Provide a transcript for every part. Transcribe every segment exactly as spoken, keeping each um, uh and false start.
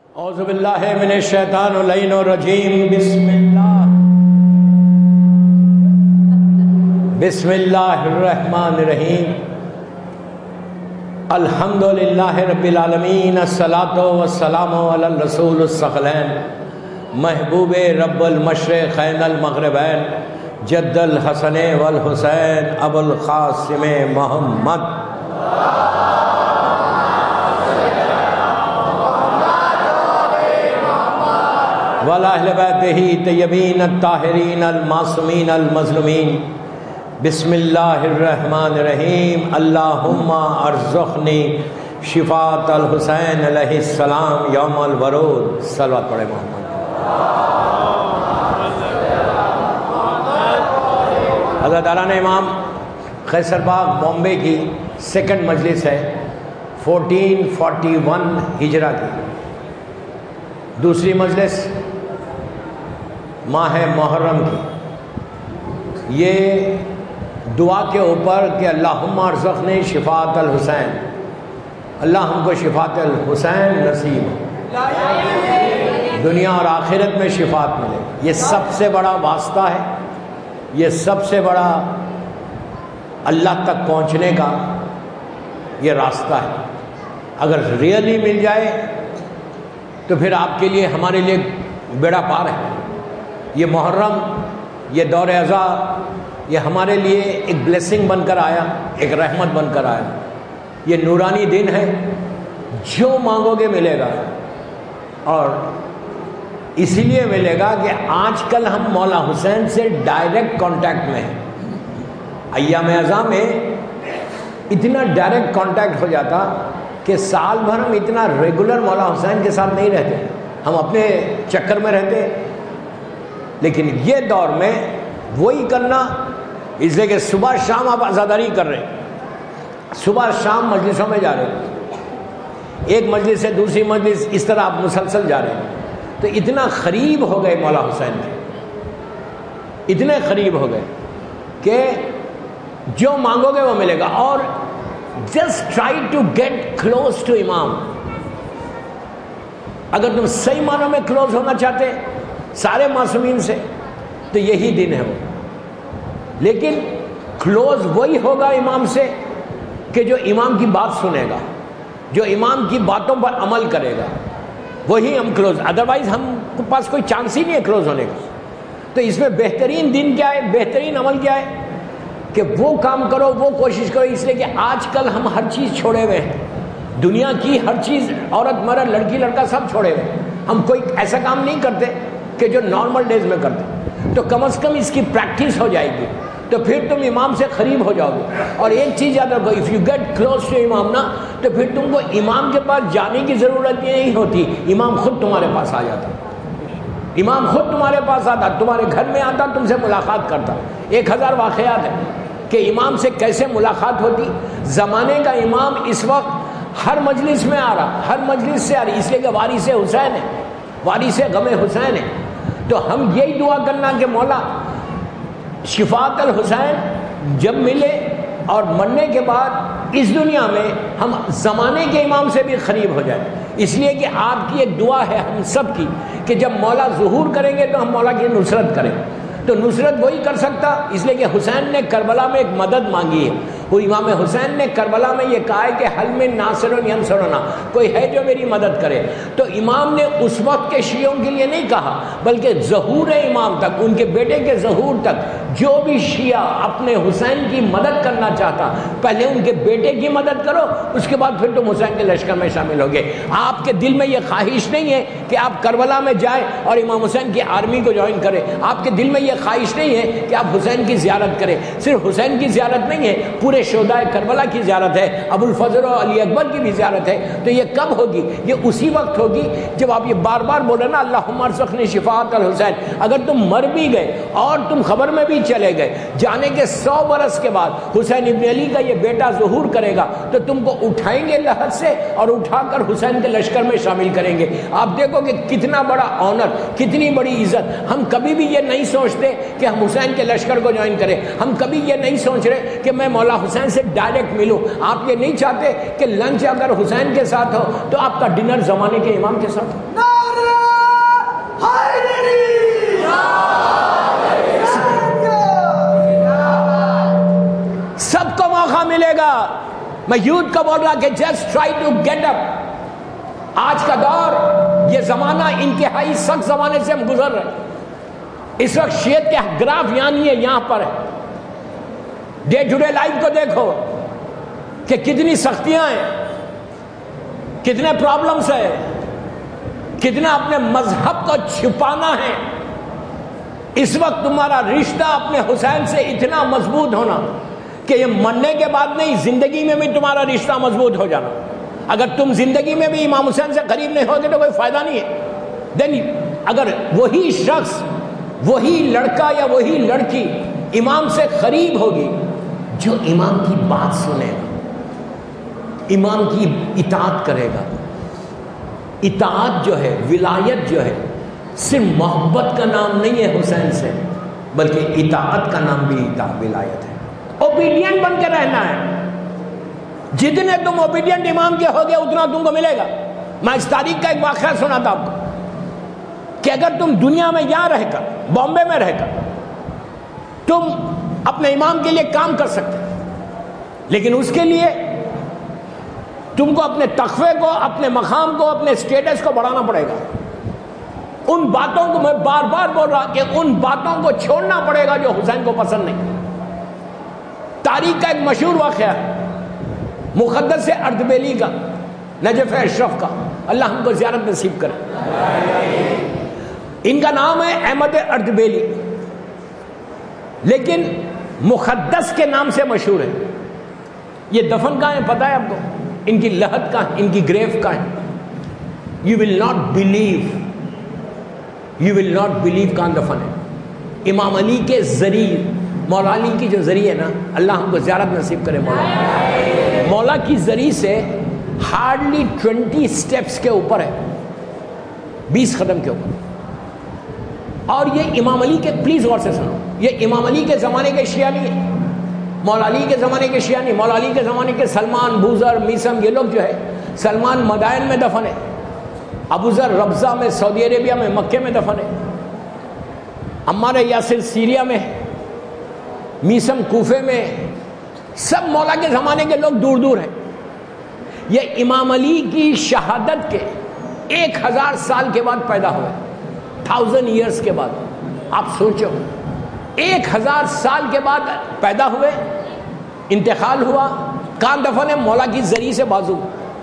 اعوذ باللہ من الشیطان اللعین الرجیم بسم اللہ بسم اللہ الرحمن الرحیم الحمد للہ رب العالمین الصلاۃ والسلام علی الرسول الثقلین محبوب رب المشرقین المغربین جد الحسن والحسین ابو القاسم محمد وعلی اہل بیتہ طیبین الطاہرین المعصومین المظلومین بسم اللہ الرحمن الرحیم اللہم ارزقنی شفاعت الحسین علیہ السلام یوم الورود صلوات پڑھے محمد۔ حضرت داران امام قیصر باغ بامبے کی سیکنڈ مجلس ہے فورٹین فورٹی ون ہجرہ کی۔ دوسری مجلس ماہ محرم کی، یہ دعا کے اوپر کہ اللہم ارزقنی شفاعت الحسین، اللہ ہم کو شفاعت الحسین نصیب ہو، دنیا اور آخرت میں شفاعت ملے۔ یہ سب سے بڑا واسطہ ہے، یہ سب سے بڑا اللہ تک پہنچنے کا یہ راستہ ہے۔ اگر ریئلی مل جائے تو پھر آپ کے لیے ہمارے لیے بیڑا پار ہے۔ یہ محرم، یہ دور ازا، یہ ہمارے لیے ایک بلیسنگ بن کر آیا، ایک رحمت بن کر آیا۔ یہ نورانی دن ہے، جو مانگو گے ملے گا، اور اسی لیے ملے گا کہ آج کل ہم مولا حسین سے ڈائریکٹ کانٹیکٹ میں ہیں۔ ایام ازا میں اتنا ڈائریکٹ کانٹیکٹ ہو جاتا کہ سال بھر ہم اتنا ریگولر مولا حسین کے ساتھ نہیں رہتے، ہم اپنے چکر میں رہتے۔ لیکن یہ دور میں وہی کرنا، اس لیے کہ صبح شام آپ عزاداری کر رہے ہیں، صبح شام مجلسوں میں جا رہے ہیں، ایک مجلس سے دوسری مجلس، اس طرح آپ مسلسل جا رہے ہیں، تو اتنا قریب ہو گئے مولا حسین کے، اتنے قریب ہو گئے کہ جو مانگو گے وہ ملے گا۔ اور just try to get close to Imam. اگر تم صحیح معنوں میں کلوز ہونا چاہتے سارے معصومین سے تو یہی دن ہے وہ۔ لیکن کلوز وہی ہوگا امام سے کہ جو امام کی بات سنے گا، جو امام کی باتوں پر عمل کرے گا، وہی ہم کلوز، ادروائز ہم کے پاس کوئی چانس ہی نہیں ہے کلوز ہونے کا۔ تو اس میں بہترین دن کیا ہے، بہترین عمل کیا ہے کہ وہ کام کرو، وہ کوشش کرو۔ اس لیے کہ آج کل ہم ہر چیز چھوڑے ہوئے ہیں، دنیا کی ہر چیز، عورت مرد لڑکی لڑکا سب چھوڑے ہوئے ہیں۔ ہم کوئی ایسا کام نہیں کرتے کہ جو نارمل ڈیز میں کرتے، تو کم از کم اس کی پریکٹس ہو جائے گی، تو پھر تم امام سے قریب ہو جاؤ گے۔ اور ایک چیز یاد رکھو، if you get close to Imam نا، تو پھر تم کو امام کے پاس جانے کی ضرورت نہیں ہوتی، امام خود تمہارے پاس آ جاتا، امام خود تمہارے پاس آتا، تمہارے گھر میں آتا، تم سے ملاقات کرتا۔ ایک ہزار واقعات ہیں کہ امام سے کیسے ملاقات ہوتی۔ زمانے کا امام اس وقت ہر مجلس میں آ رہا، ہر مجلس سے آ رہی، اس لیے کہ وارث حسین ہے، وارث غم حسین ہے۔ تو ہم یہی دعا کرنا کہ مولا شفاعت الحسین جب ملے اور مرنے کے بعد اس دنیا میں ہم زمانے کے امام سے بھی قریب ہو جائیں۔ اس لیے کہ آپ کی ایک دعا ہے ہم سب کی کہ جب مولا ظہور کریں گے تو ہم مولا کی نصرت کریں، تو نصرت وہی کر سکتا، اس لیے کہ حسین نے کربلا میں ایک مدد مانگی ہے، اور امام حسین نے کربلا میں یہ کہا ہے کہ حل میں ناصر ینصرنا، کوئی ہے جو میری مدد کرے۔ تو امام نے اس وقت کے شیعوں کے لیے نہیں کہا، بلکہ ظہور امام تک، ان کے بیٹے کے ظہور تک جو بھی شیعہ اپنے حسین کی مدد کرنا چاہتا، پہلے ان کے بیٹے کی مدد کرو، اس کے بعد پھر تم حسین کے لشکر میں شامل ہوگے۔ آپ کے دل میں یہ خواہش نہیں ہے کہ آپ کربلا میں جائیں اور امام حسین کی آرمی کو جوائن کریں، آپ کے دل میں یہ خواہش نہیں ہے کہ آپ حسین کی زیارت کریں۔ صرف حسین کی زیارت نہیں ہے، پورے شہدائے کربلا کی زیارت ہے، ابو الفضل و علی اکبر کی بھی زیارت ہے۔ تو یہ کب ہوگی؟ یہ اسی وقت ہوگی جب آپ یہ بار بار بولے نا اللہم ارزقنی شفاعت الحسین۔ اگر تم مر بھی گئے اور تم خبر میں بھی چلے گئے، جانے کے سو برس کے بعد حسین ابن علی کا یہ بیٹا ظہور کرے گا تو تم کو اٹھائیں گے لحد سے اور اٹھا کر حسین کے لشکر میں شامل کریں گے۔ آپ دیکھو کہ کتنا بڑا آنر، کتنی بڑی عزت۔ ہم کبھی بھی یہ نہیں سوچتے کہ ہم حسین کے لشکر کو جوائن کریں، ہم کبھی یہ نہیں سوچ رہے کہ میں مولا حسین سے ڈائریکٹ ملو. آپ یہ نہیں چاہتے کہ لنچ اگر حسین کے ساتھ ہو تو آپ کا ڈنر زمانے کے امام کے ساتھ ہو. سب کو موقع ملے گا. میں یوتھ کو بول رہا کہ just try to get up. آج کا دور، یہ زمانہ انتہائی سخت زمانے سے ہم گزر رہے ہیں. اس وقت شیعت کے گراف یہاں نہیں ہے، یہاں پر ہے. ڈے ٹو ڈے لائف کو دیکھو کہ کتنی سختیاں ہیں، کتنے پرابلمس ہیں، کتنا اپنے مذہب کو چھپانا ہے. اس وقت تمہارا رشتہ اپنے حسین سے اتنا مضبوط ہونا کہ یہ مرنے کے بعد نہیں، زندگی میں بھی تمہارا رشتہ مضبوط ہو جانا. اگر تم زندگی میں بھی امام حسین سے قریب نہیں ہوگے تو کوئی فائدہ نہیں ہے. دین اگر وہی شخص، وہی لڑکا یا وہی لڑکی امام سے قریب ہوگی جو امام کی بات سنے گا، امام کی اطاعت کرے گا. اطاعت جو ہے، ولایت جو ہے، صرف محبت کا نام نہیں ہے حسین سے، بلکہ اطاعت کا نام بھی ولایت ہے. اوبیڈینٹ بن کے رہنا ہے. جتنے تم اوبیڈینٹ امام کے ہوگے اتنا تم کو ملے گا. میں اس تاریخ کا ایک واقعہ سناتا آپ کو کہ اگر تم دنیا میں یہاں رہ کر، بامبے میں رہ کر تم اپنے امام کے لیے کام کر سکتے، لیکن اس کے لیے تم کو اپنے تقوی کو، اپنے مقام کو، اپنے اسٹیٹس کو بڑھانا پڑے گا. ان باتوں کو میں بار بار بول رہا کہ ان باتوں کو چھوڑنا پڑے گا جو حسین کو پسند نہیں. تاریخ کا ایک مشہور واقعہ ہے مقدس اردبیلی کا، نجف اشرف کا، اللہ ہم کو زیارت نصیب کرے. ان کا نام ہے احمد اردبیلی، لیکن مقدس کے نام سے مشہور ہے. یہ دفن کہاں ہے پتہ ہے آپ کو؟ ان کی لحد کا، ان کی گریف کا ہے. You will not believe, you will not believe کہاں دفن ہے. امام علی کے ذریعے، مولا علی کی جو ذریعے نا، اللہ ہم کو زیارت نصیب کرے. مولا مولا کی ذریعے سے ہارڈلی ٹوینٹی سٹیپس کے اوپر ہے، بیس قدم کے اوپر. اور یہ امام علی کے، پلیز غور سے سنو، یہ امام علی کے زمانے کے شیعہ نہیں ہے، مولا علی کے زمانے کے شیعہ نہیں. مولا علی کے زمانے کے سلمان، بوذر، میسم، یہ لوگ جو ہے، سلمان مدائن میں دفن ہے، ابوذر ربضہ میں، سعودی عربیہ میں، مکے میں دفن ہے، عمار یاسر سیریا میں، میسم کوفے میں. سب مولا کے زمانے کے لوگ دور دور ہیں. یہ امام علی کی شہادت کے ایک ہزار سال کے بعد پیدا ہوئے، تھاؤزنڈ ایئرس کے بعد. آپ سوچو، ایک ہزار سال کے بعد پیدا ہوئے، انتقال ہوا. کہاں دفن ہے؟ مولا کی ذریعے سے بازو.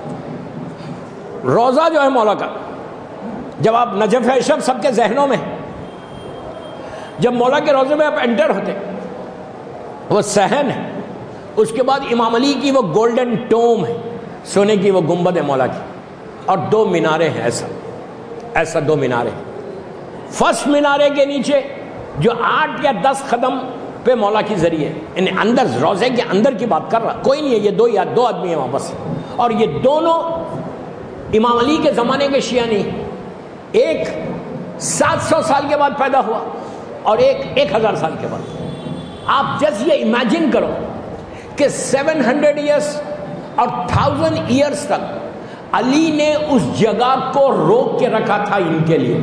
روزہ جو ہے مولا کا، جب آپ نجف اشرف سب کے ذہنوں میں، جب مولا کے روزے میں آپ انٹر ہوتے، وہ صحن ہے، اس کے بعد امام علی کی وہ گولڈن ٹوم ہے، سونے کی وہ گنبد ہے مولا کی، اور دو مینارے ہیں، ایسا ایسا دو مینارے ہیں. فرسٹ مینارے کے نیچے جو آٹھ یا دس قدم پہ مولا کی ذریعے، یعنی اندر روزے کے اندر کی بات کر رہا، کوئی نہیں ہے، یہ دو یا دو آدمی ہیں وہاں بس. اور یہ دونوں امام علی کے زمانے کے شیعہ نہیں، ایک سات سو سال کے بعد پیدا ہوا اور ایک ایک ہزار سال کے بعد. آپ جس یہ امیجن کرو کہ سیون ہنڈریڈ ایئرس اور تھاؤزنڈ ایئرس تک علی نے اس جگہ کو روک کے رکھا تھا ان کے لیے.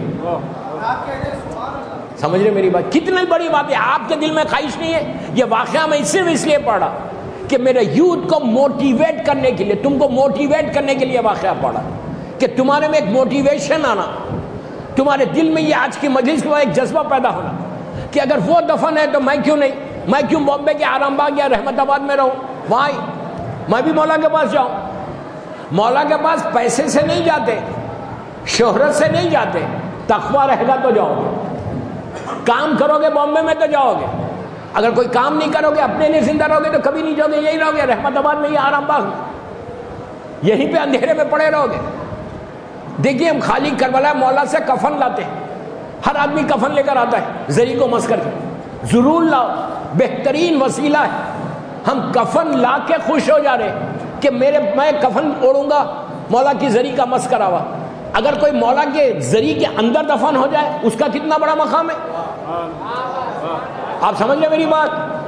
سمجھ رہے میری بات؟ کتنی بڑی بات ہے. آپ کے دل میں خواہش نہیں ہے؟ یہ واقعہ میں صرف اس لیے پڑھا کہ میرے یوتھ کو موٹیویٹ کرنے کے لیے، تم کو موٹیویٹ کرنے کے لیے واقعہ پڑھا کہ تمہارے میں ایک موٹیویشن آنا، تمہارے دل میں یہ آج کی مجلس کے بعد ایک جذبہ پیدا ہونا کہ اگر وہ دفن ہے تو میں کیوں نہیں، میں کیوں بامبے کے آرام باغ یا رحمت آباد میں رہوں، وہاں میں بھی مولا کے پاس جاؤں. مولا کے پاس پیسے سے نہیں جاتے، شہرت سے نہیں جاتے، تقویٰ رہے گا تو جاؤ گے. کام کرو گے بامبے میں تو جاؤ گے، اگر کوئی کام نہیں کرو گے، اپنے لیے زندہ رہو گے تو کبھی نہیں جاؤ گے. یہی رہو گے رحمت آباد میں یا آرام باغ میں، یہیں پہ اندھیرے میں پڑے رہو گے. دیکھیے ہم خالی کربلا مولا سے کفن لاتے ہیں، ہر آدمی کفن لے کر آتا ہے زری کو مس کر کے. ضرور لاؤ، بہترین وسیلہ ہے. ہم کفن لا کے خوش ہو جا رہے کہ میرے میں کفن اوڑوں گا مولا کی زری کا مس کرا ہوا. اگر کوئی مولا کے زری کے اندر دفن ہو جائے اس کا کتنا بڑا مقام ہے. آپ سمجھ لیں میری بات؟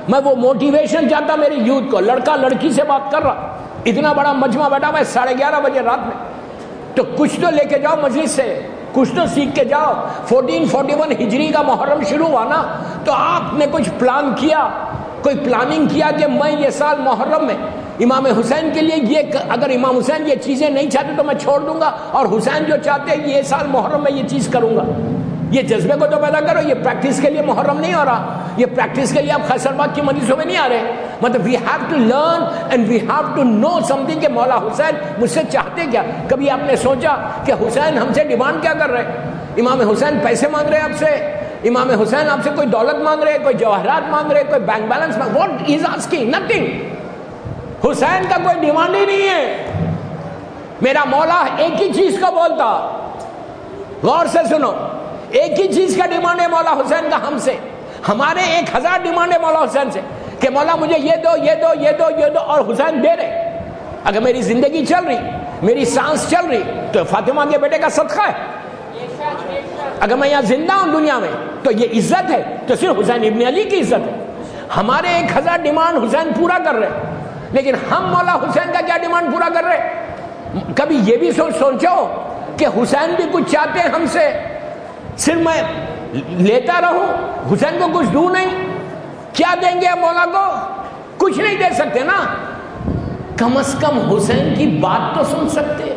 میں وہ موٹیویشن چاہتا میری یوتھ کو. لڑکا لڑکی سے بات کر رہا, اتنا بڑا مجمع بیٹھا ہوا ہے ساڑھے گیارہ بجے رات میں, تو کچھ تو لے کے جاؤ مجلس سے, کچھ تو سیکھ کے جاؤ. فورٹین فورٹی ون ہجری کا محرم شروع ہوا نا, تو آپ نے کچھ پلان کیا, کوئی پلاننگ کیا کہ میں یہ سال محرم میں امام حسین کے لیے یہ, اگر امام حسین یہ چیزیں نہیں چاہتے تو میں چھوڑ دوں گا, اور حسین جو چاہتے ہیں یہ سال محرم میں یہ چیز کروں گا. یہ جذبے کو تو پیدا کرو. یہ پریکٹس کے لیے محرم نہیں ہو رہا, یہ پریکٹس کے لیے آپ خیسرباد کی مجلسوں میں نہیں آ رہے. مطلب we have to learn and we have to know something کہ مولا حسین مجھ سے چاہتے کیا. کبھی آپ نے سوچا کہ حسین ہم سے ڈیمانڈ کیا کر رہے؟ امام حسین پیسے مانگ رہے ہیں آپ سے, امام حسین آپ سے کوئی دولت مانگ رہے, کوئی جواہرات مانگ رہے, کوئی بینک بیلنس مانگ, what is asking? Nothing. Hussain کا کوئی ڈیمانڈ ہی نہیں ہے. میرا مولا ایک ہی چیز کو بولتا, غور سے سنو, ایک ہی چیز کا ڈیمانڈ ہے مولا حسین کا ہم سے. ہمارے ایک ہزار ڈیمانڈ ہے مولا حسین سے کہ مولا مجھے یہ دو یہ دو یہ دو یہ دو, اور حسین دے رہے. اگر میری زندگی چل رہی, میری سانس چل رہی, تو فاطمہ کے بیٹے کا صدقہ ہے. اگر میں یہاں زندہ ہوں دنیا میں تو یہ عزت ہے, تو صرف حسین ابن علی کی عزت ہے. ہمارے ایک ہزار ڈیمانڈ حسین پورا کر رہے, لیکن ہم مولا حسین کا کیا ڈیمانڈ پورا کر رہے؟ کبھی یہ بھی سوچ سوچو کہ حسین بھی کچھ چاہتے ہیں ہم سے, صرف میں لیتا رہوں, حسین کو کچھ دوں نہیں. کیا دیں گے مولا کو؟ کچھ نہیں دے سکتے نا, کم از کم حسین کی بات تو سن سکتے.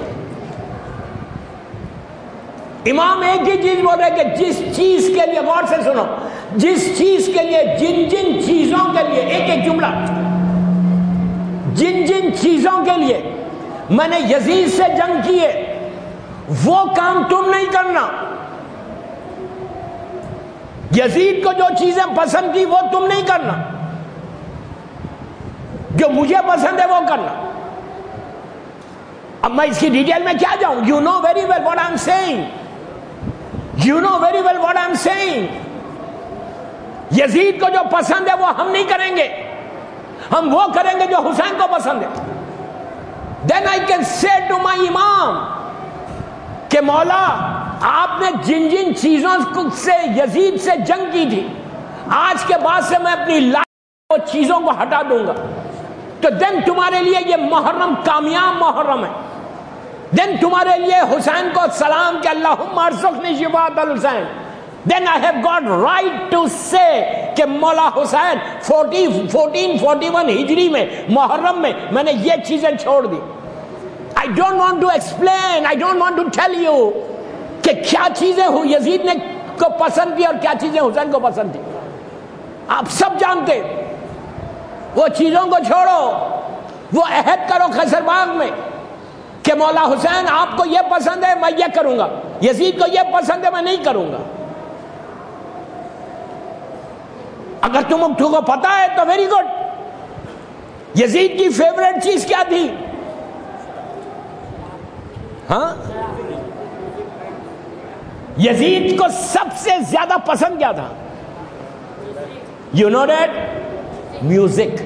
امام ایک ہی چیز بول رہے کہ جس چیز کے لیے, غور سے سنو, جس چیز کے لیے, جن جن چیزوں کے لیے, ایک ایک جملہ, جن جن چیزوں کے لیے میں نے یزید سے جنگ کی ہے وہ کام تم نہیں کرنا. یزید کو جو چیزیں پسند کی وہ تم نہیں کرنا, جو مجھے پسند ہے وہ کرنا. اب میں اس کی ڈیٹیل میں کیا جاؤں؟ You know very well what I am saying, you know very well what I am saying. Yazid کو جو پسند ہے وہ ہم نہیں کریں گے, ہم وہ کریں گے جو حسین کو پسند ہے. Then I can say to my امام کہ مولا آپ نے جن جن چیزوں سے یزید سے جنگ کی تھی, آج کے بعد سے میں اپنی لائف وہ چیزوں کو ہٹا دوں گا. تو دن تمہارے لیے یہ محرم کامیاب محرم ہے. دن تمہارے لیے حسین کو سلام کہ اللہم ارزقنی شفاعت الحسین. Then I have got right to say کہ مولا حسین فورٹین فورٹی ون ہجری میں محرم میں میں نے یہ چیزیں چھوڑ دی. I don't want to explain, I don't want to tell you کہ کیا چیزیں یزید نے کو پسند کی اور کیا چیزیں حسین کو پسند تھی. آپ سب جانتے. وہ چیزوں کو چھوڑو, وہ عہد کرو خیسر باغ میں کہ مولا حسین آپ کو یہ پسند ہے میں یہ کروں گا, یزید کو یہ پسند ہے میں نہیں کروں گا. اگر تم کو پتا ہے تو ویری گڈ. یزید کی فیوریٹ چیز کیا تھی؟ ہاں, یزید کو سب سے زیادہ پسند کیا تھا؟ You know that? Music.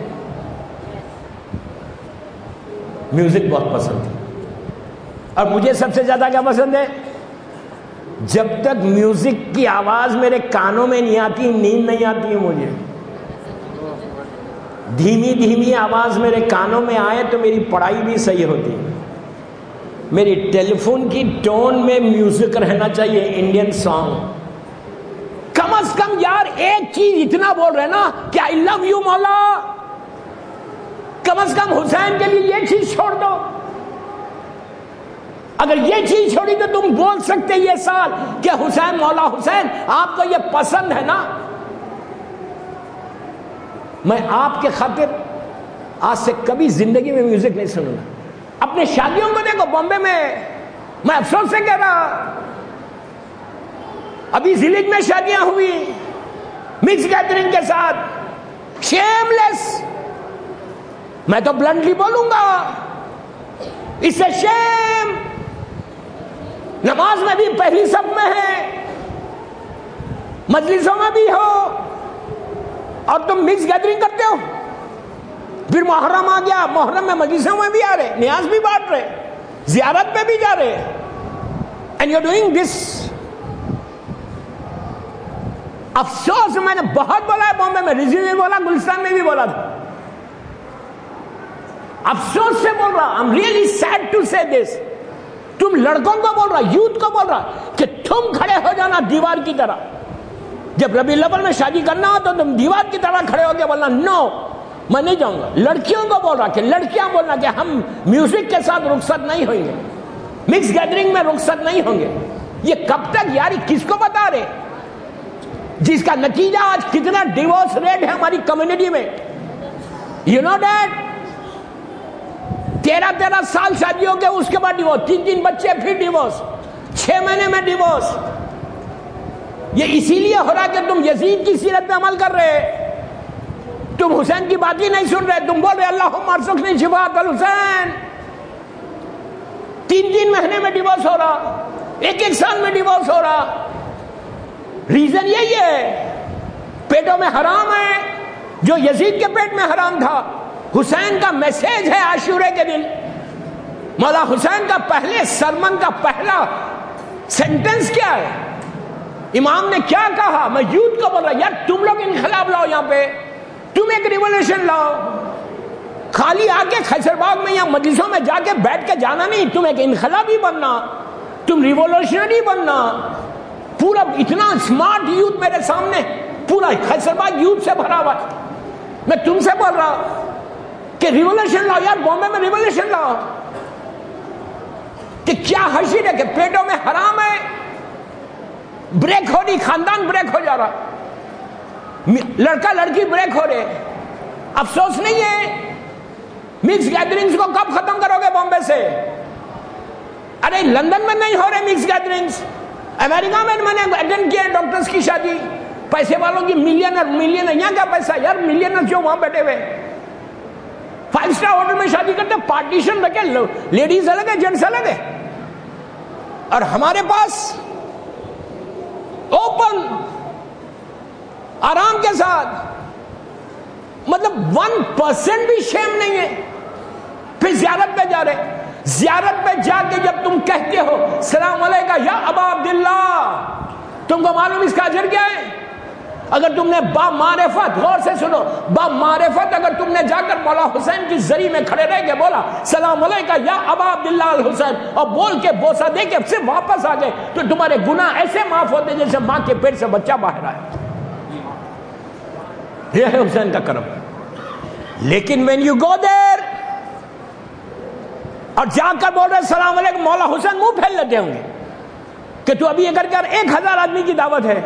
Music بہت پسند تھی. اور مجھے سب سے زیادہ کیا پسند ہے؟ جب تک میوزک کی آواز میرے کانوں میں نہیں آتی نیند نہیں آتی ہے مجھے. دھیمی دھیمی آواز میرے کانوں میں آئے تو میری پڑھائی بھی صحیح ہوتی ہے. میری ٹیلی فون کی ٹون میں میوزک رہنا چاہیے, انڈین سانگ. کم از کم یار ایک چیز اتنا بول رہے نا کہ آئی لو یو مولا, کم از کم حسین کے لیے یہ چیز چھوڑ دو. اگر یہ چیز چھوڑی تو تم بول سکتے یہ سال کہ حسین مولا حسین آپ کو یہ پسند ہے نا. میں آپ کے خاطر آج سے کبھی زندگی میں میوزک نہیں سنوں گا. اپنے شادیوں کو دیکھو بامبے میں, میں افسوس سے کہہ رہا, ابھی ضلع میں شادیاں ہوئی مکس گیدرنگ کے ساتھ, شیم لیس. میں تو بلنٹلی بولوں گا, اس سے شیم. نماز میں بھی پہلی صف میں ہے, مجلسوں میں بھی ہو, اور تم مکس گیدرنگ کرتے ہو. پھر محرم آ گیا, محرم میں مجلسوں میں بھی آ رہے, نیاز بھی بانٹ رہے, زیارت پہ بھی جا رہے, and you are doing this. افسوس میں نے بہت بولا ہے بامبے میں, رضوی میں بولا, گلستان میں بھی بولا تھا, افسوس سے بول رہا, I'm really sad to say this. تم لڑکوں کو بول رہا, یوتھ کو بول رہا کہ تم کھڑے ہو جانا دیوار کی طرح. جب ربیع الاول میں شادی کرنا ہو تو تم دیوار کی طرح کھڑے ہو کے بولنا نو میں نہیں جاؤں گا. لڑکیوں کو بول رہا کہ لڑکیاں بولنا کہ ہم میوزک کے ساتھ رخصت نہیں ہوئیں گے, مکس گیدرنگ میں رخصت نہیں ہوں گے. یہ کب تک یاری, کس کو بتا رہے, جس کا نتیجہ آج کتنا ڈیورس ریٹ ہے ہماری کمیونٹی میں. یو نو دیٹ تیرہ تیرہ سال شادی ہو گئے, اس کے بعد ڈیورس, تین تین بچے, پھر ڈیورس, چھ مہینے میں ڈیورس. یہ اسی لیے ہو رہا کہ تم یزید کی سیرت پہ عمل کر رہے, تم حسین کی بات ہی نہیں سن رہے. تم بول رہے اللہم ارزقنی شفاعت الحسین, تین تین مہینے میں ڈیورس ہو رہا, ایک ایک سال میں ڈیورس ہو رہا. ریزن یہی ہے, پیٹوں میں حرام ہے جو یزید کے پیٹ میں حرام تھا. حسین کا میسج ہے عاشورے کے دن, مولا حسین کا پہلے سرمن کا پہلا سینٹنس کیا ہے, امام نے کیا کہا. میں یوتھ کو بول رہا یار تم لوگ انقلاب لاؤ, یہاں پہ تم ایک ریولوشن لاؤ. خالی آ کے خیسر باغ میں یا مجلسوں میں جا کے بیٹھ کے جانا نہیں, تم ایک انقلابی بننا, تم ریولوشنری بننا. پورا اتنا اسمارٹ یوتھ میرے سامنے, پورا خیسر باغ یوتھ سے بھرا ہوا. میں تم سے بول رہا کہ ریولوشن لاؤ یار, بامبے میں ریولوشن لاؤ. کہ کیا حشر ہے کہ پیٹوں میں حرام ہے, بریک ہو رہی, خاندان بریک ہو جا رہا, لڑکا لڑکی بریک ہو رہے. افسوس نہیں ہے, مکس گیدرنگز کو کب ختم کرو گے بامبے سے؟ ارے لندن میں نہیں ہو رہے مکس گیدرنگز, امریکہ میں میں نے اٹینڈ کیا ڈاکٹرز کی شادی, پیسے والوں کی ملینر ملینر. یہاں کیا پیسہ یار, ملینر جو وہاں بیٹھے ہوئے فائیو اسٹار ہوٹل میں شادی کرتے, پارٹیشن رکھے, لیڈیز الگ ہے جینٹس الگ ہے, اور ہمارے پاس اوپن آرام کے ساتھ, مطلب ون پرسینٹ بھی شیم نہیں ہے. پھر زیارت پہ جا رہے, زیارت پہ جا کے جب تم کہتے ہو سلام علیکم یا ابا عبداللہ, تم کو معلوم اس کا اجر کیا ہے؟ اگر تم نے با معرفت, غور سے سنو, با معرفت اگر تم نے جا کر مولا حسین کی زری میں کھڑے رہ کے بولا سلام علیکم یا ابا عبداللہ الحسین, اور بول کے بوسہ دے کے پھر واپس آ گئے, تو تمہارے گناہ ایسے معاف ہوتے جیسے ماں کے پیٹ سے بچہ باہر آئے. یہ ہے حسین کا کرم. لیکن when you go there اور جا کر بول رہے سلام علیکم, مولا حسین منہ پھیل لیتے ہوں گے کہ تو ابھی اگر کر ایک ہزار آدمی کی دعوت ہے,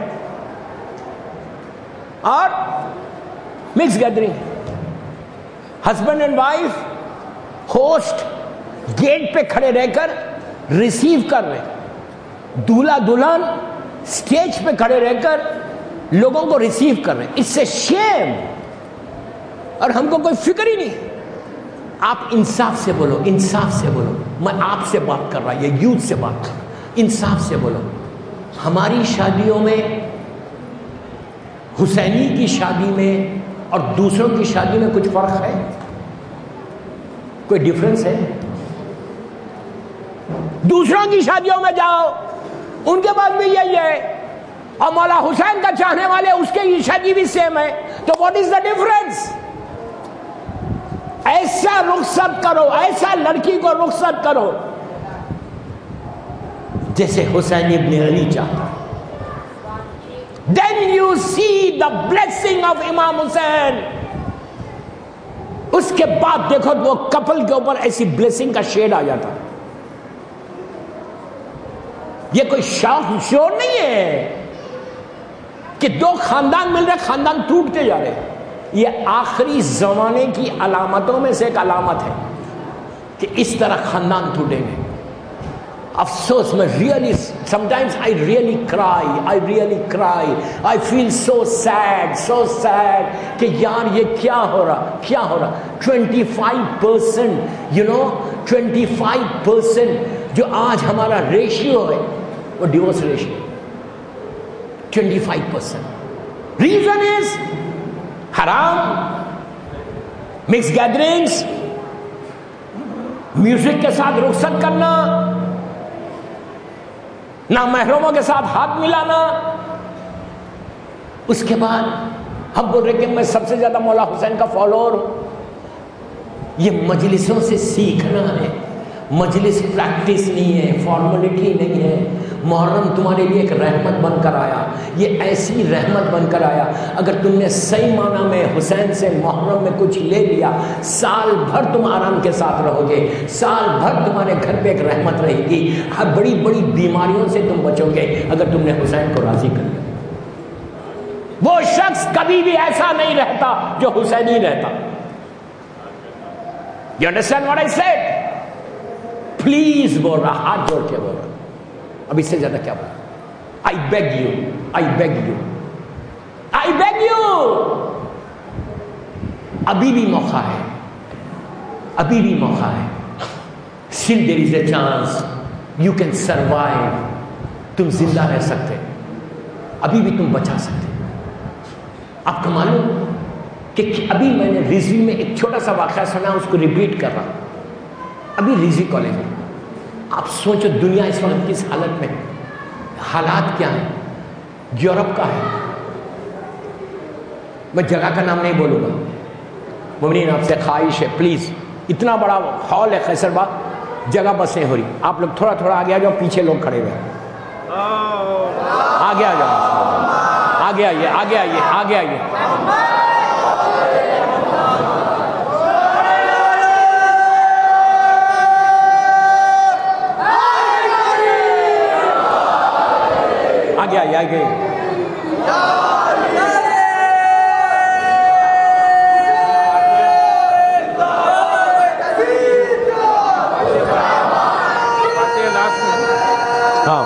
اور mix gathering, husband and wife host gate پہ کھڑے رہ کر ریسیو کر رہے, دولہا دلہن اسٹیج پہ کھڑے رہ کر لوگوں کو ریسیو کر رہے. اس سے شیم, اور ہم کو کوئی فکر ہی نہیں. آپ انصاف سے بولو, انصاف سے بولو. میں آپ سے بات کر رہا, یہ یوتھ سے بات کر رہا, انصاف سے بولو. ہماری شادیوں میں, حسینی کی شادی میں اور دوسروں کی شادی میں کچھ فرق ہے؟ کوئی ڈفرنس ہے؟ دوسروں کی شادیوں میں جاؤ, ان کے بعد بھی یہی ہے, اور مولا حسین کا چاہنے والے اس کی شادی بھی سیم ہے, تو واٹ از دا ڈفرنس؟ ایسا رخصت کرو, ایسا لڑکی کو رخصت کرو جیسے حسین ابن علی چاہتا. Then you see the blessing of Imam Hussein. اس کے بعد دیکھو وہ کپل کے اوپر ایسی بلیسنگ کا شیڈ آ جاتا. یہ کوئی شوق شور نہیں ہے کہ دو خاندان مل رہے, خاندان ٹوٹتے جا رہے. یہ آخری زمانے کی علامتوں میں سے ایک علامت ہے کہ اس طرح خاندان ٹوٹیں گے. افسوس, میں really sometimes I really cry, I really cry, I feel so sad, so sad کہ یار یہ کیا ہو رہا, کیا ہو رہا. Twenty five percent you know twenty five percent جو آج ہمارا ریشیو ہے وہ divorce ratio, twenty five percent. Reason is حرام, مکس گیدرنگس, میوزک کے ساتھ رخصت کرنا, نہ محرموں کے ساتھ ہاتھ ملانا, اس کے بعد ہم بول رہے کہ میں سب سے زیادہ مولا حسین کا فالوور ہوں. یہ مجلسوں سے سیکھنا ہے، مجلس پریکٹس نہیں ہے، فارملٹی نہیں ہے. محرم تمہارے لیے ایک رحمت بن کر آیا، یہ ایسی رحمت بن کر آیا. اگر تم نے صحیح معنی میں حسین سے محرم میں کچھ لے لیا، سال بھر تم آرام کے ساتھ رہو گے، سال بھر تمہارے گھر پہ ایک رحمت رہے گی. ہر بڑی بڑی بیماریوں سے تم بچو گے اگر تم نے حسین کو راضی کر لیا. وہ شخص کبھی بھی ایسا نہیں رہتا جو حسینی رہتا. You understand what I said? Please بول رہا، ہاتھ جوڑ کے بول رہا. اب اس سے زیادہ کیا بولا؟ I beg you, I beg you, I beg you. ابھی بھی موقع ہے، ابھی بھی موقع ہے. Still there is a chance you can survive. تم زندہ رہ سکتے، ابھی بھی تم بچا سکتے. آپ کو معلوم کہ ابھی میں نے ریزوی میں ایک چھوٹا سا واقعہ سنا، اس کو ریپیٹ کر رہا ہوں. ابھی ریزوی کالج میں آپ سوچو دنیا اس وقت کس حالت میں، حالات کیا ہیں. یورپ کا ہے، میں جگہ کا نام نہیں بولوں گا. مومنین آپ سے خواہش ہے پلیز، اتنا بڑا ہال ہے قیصر باغ، جگہ بس نہیں ہو رہی. آپ لوگ تھوڑا تھوڑا آگے آ جاؤ، پیچھے لوگ کھڑے ہوئے ہیں. آگے آ جاؤ، آگے آئیے، آگے آئیے، آگے آئیے. آگے آئیے، آگے. ہاں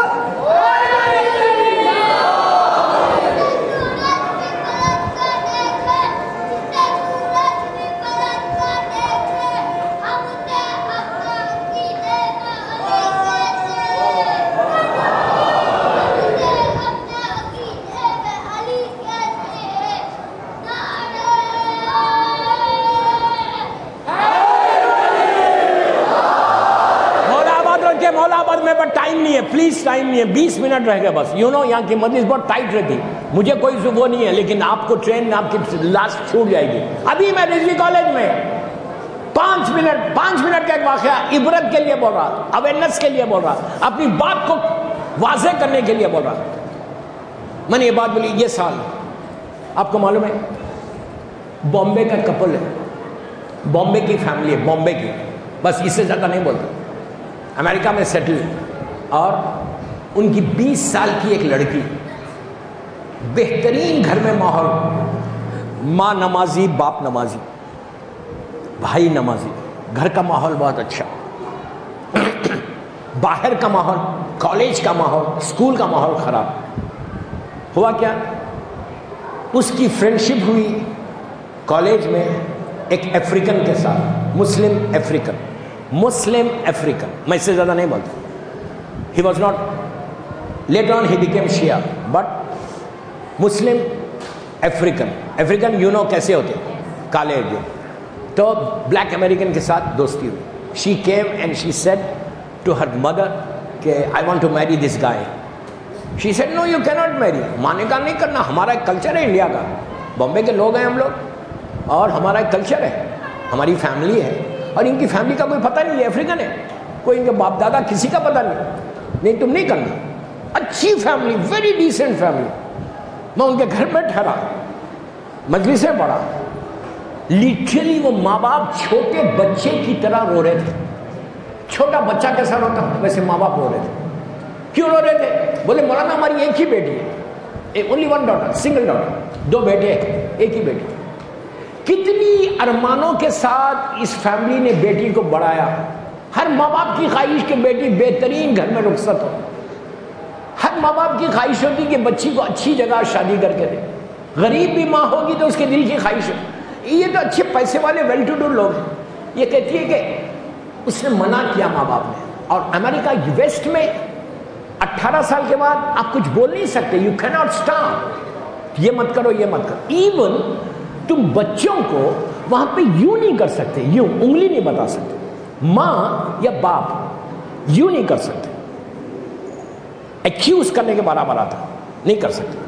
ٹائم نہیں ہے، پلیز ٹائم نہیں ہے، بیس منٹ رہ گئے بس. یو نو یہاں کی مجلس بہت ٹائٹ رہتی، مجھے کوئی وہ نہیں ہے، لیکن آپ کو ٹرین آپ کی لاسٹ چھوٹ جائے گی. ابھی میں رضوی کالج میں پانچ منٹ پانچ منٹ کا ایک واقعہ عبرت کے لیے بول رہا، اویئرنیس کے لیے بول رہا، اپنی بات کو واضح کرنے کے لیے بول رہا. میں نے یہ بات بولی یہ سال، آپ کو معلوم ہے بامبے کا کپل ہے، بامبے کی فیملی ہے، بامبے کی، بس اس سے زیادہ نہیں بولتا. امریکہ میں سیٹل، اور ان کی بیس سال کی ایک لڑکی، بہترین گھر میں ماحول، ماں نمازی، باپ نمازی، بھائی نمازی، گھر کا ماحول بہت اچھا. باہر کا ماحول، کالج کا ماحول، اسکول کا ماحول خراب. ہوا کیا، اس کی فرینڈشپ ہوئی کالج میں ایک افریقن کے ساتھ، مسلم افریقن، مسلم افریقن. میں اس سے زیادہ نہیں بولتا. He was not, later on he became Shia, but Muslim African. African you know کیسے ہوتے ہیں، کالے جو. تو بلیک امریکن کے ساتھ دوستی ہوئی. She came and she said to her mother کہ I want to marry this guy. She said no, you cannot marry. ماں نے کہا نہیں کرنا، ہمارا ایک کلچر ہے انڈیا کا، بامبے کے لوگ ہیں ہم لوگ، اور ہمارا ایک کلچر ہے، ہماری فیملی ہے، اور ان کی فیملی کا کوئی پتہ نہیں ہے، افریقن ہے، کوئی ان کے باپ دادا کسی کا پتہ نہیں. نہیں تم نہیں کرنا. اچھی فیملی، ویری ڈیسنٹ فیملی. میں ان کے گھر میں ٹھہرا، مجلسیں پڑھا. لٹرلی وہ ماں باپ چھوٹے بچے کی طرح رو رہے تھے. چھوٹا بچہ کیسا روتا ویسے ماں باپ رو رہے تھے. کیوں رو رہے تھے؟ بولے مولانا ہماری ایک ہی بیٹی ہے، only one daughter, single daughter, دو بیٹے ایک ہی بیٹی. کتنی ارمانوں کے ساتھ اس فیملی نے بیٹی کو بڑھایا. ہر ماں باپ کی خواہش کہ بیٹی بہترین گھر میں رخصت ہو. ہر ماں باپ کی خواہش ہوتی کہ بچی کو اچھی جگہ شادی کر کے دے. غریب بھی ماں ہوگی تو اس کے دل کی خواہش ہے. یہ تو اچھے پیسے والے ویل ٹو ڈو لوگ ہیں. یہ کہتی ہے کہ اس نے منع کیا ماں باپ نے. اور امریکہ ویسٹ میں اٹھارہ سال کے بعد آپ کچھ بول نہیں سکتے. یو کی ناٹ اسٹاپ، یہ مت کرو یہ مت کرو. ایون تم بچوں کو وہاں پہ یوں نہیں کر سکتے، یوں انگلی نہیں بتا سکتے. ماں یا باپ یوں نہیں کر سکتے، ایکیوز کرنے کے برابر آتا، نہیں کر سکتے.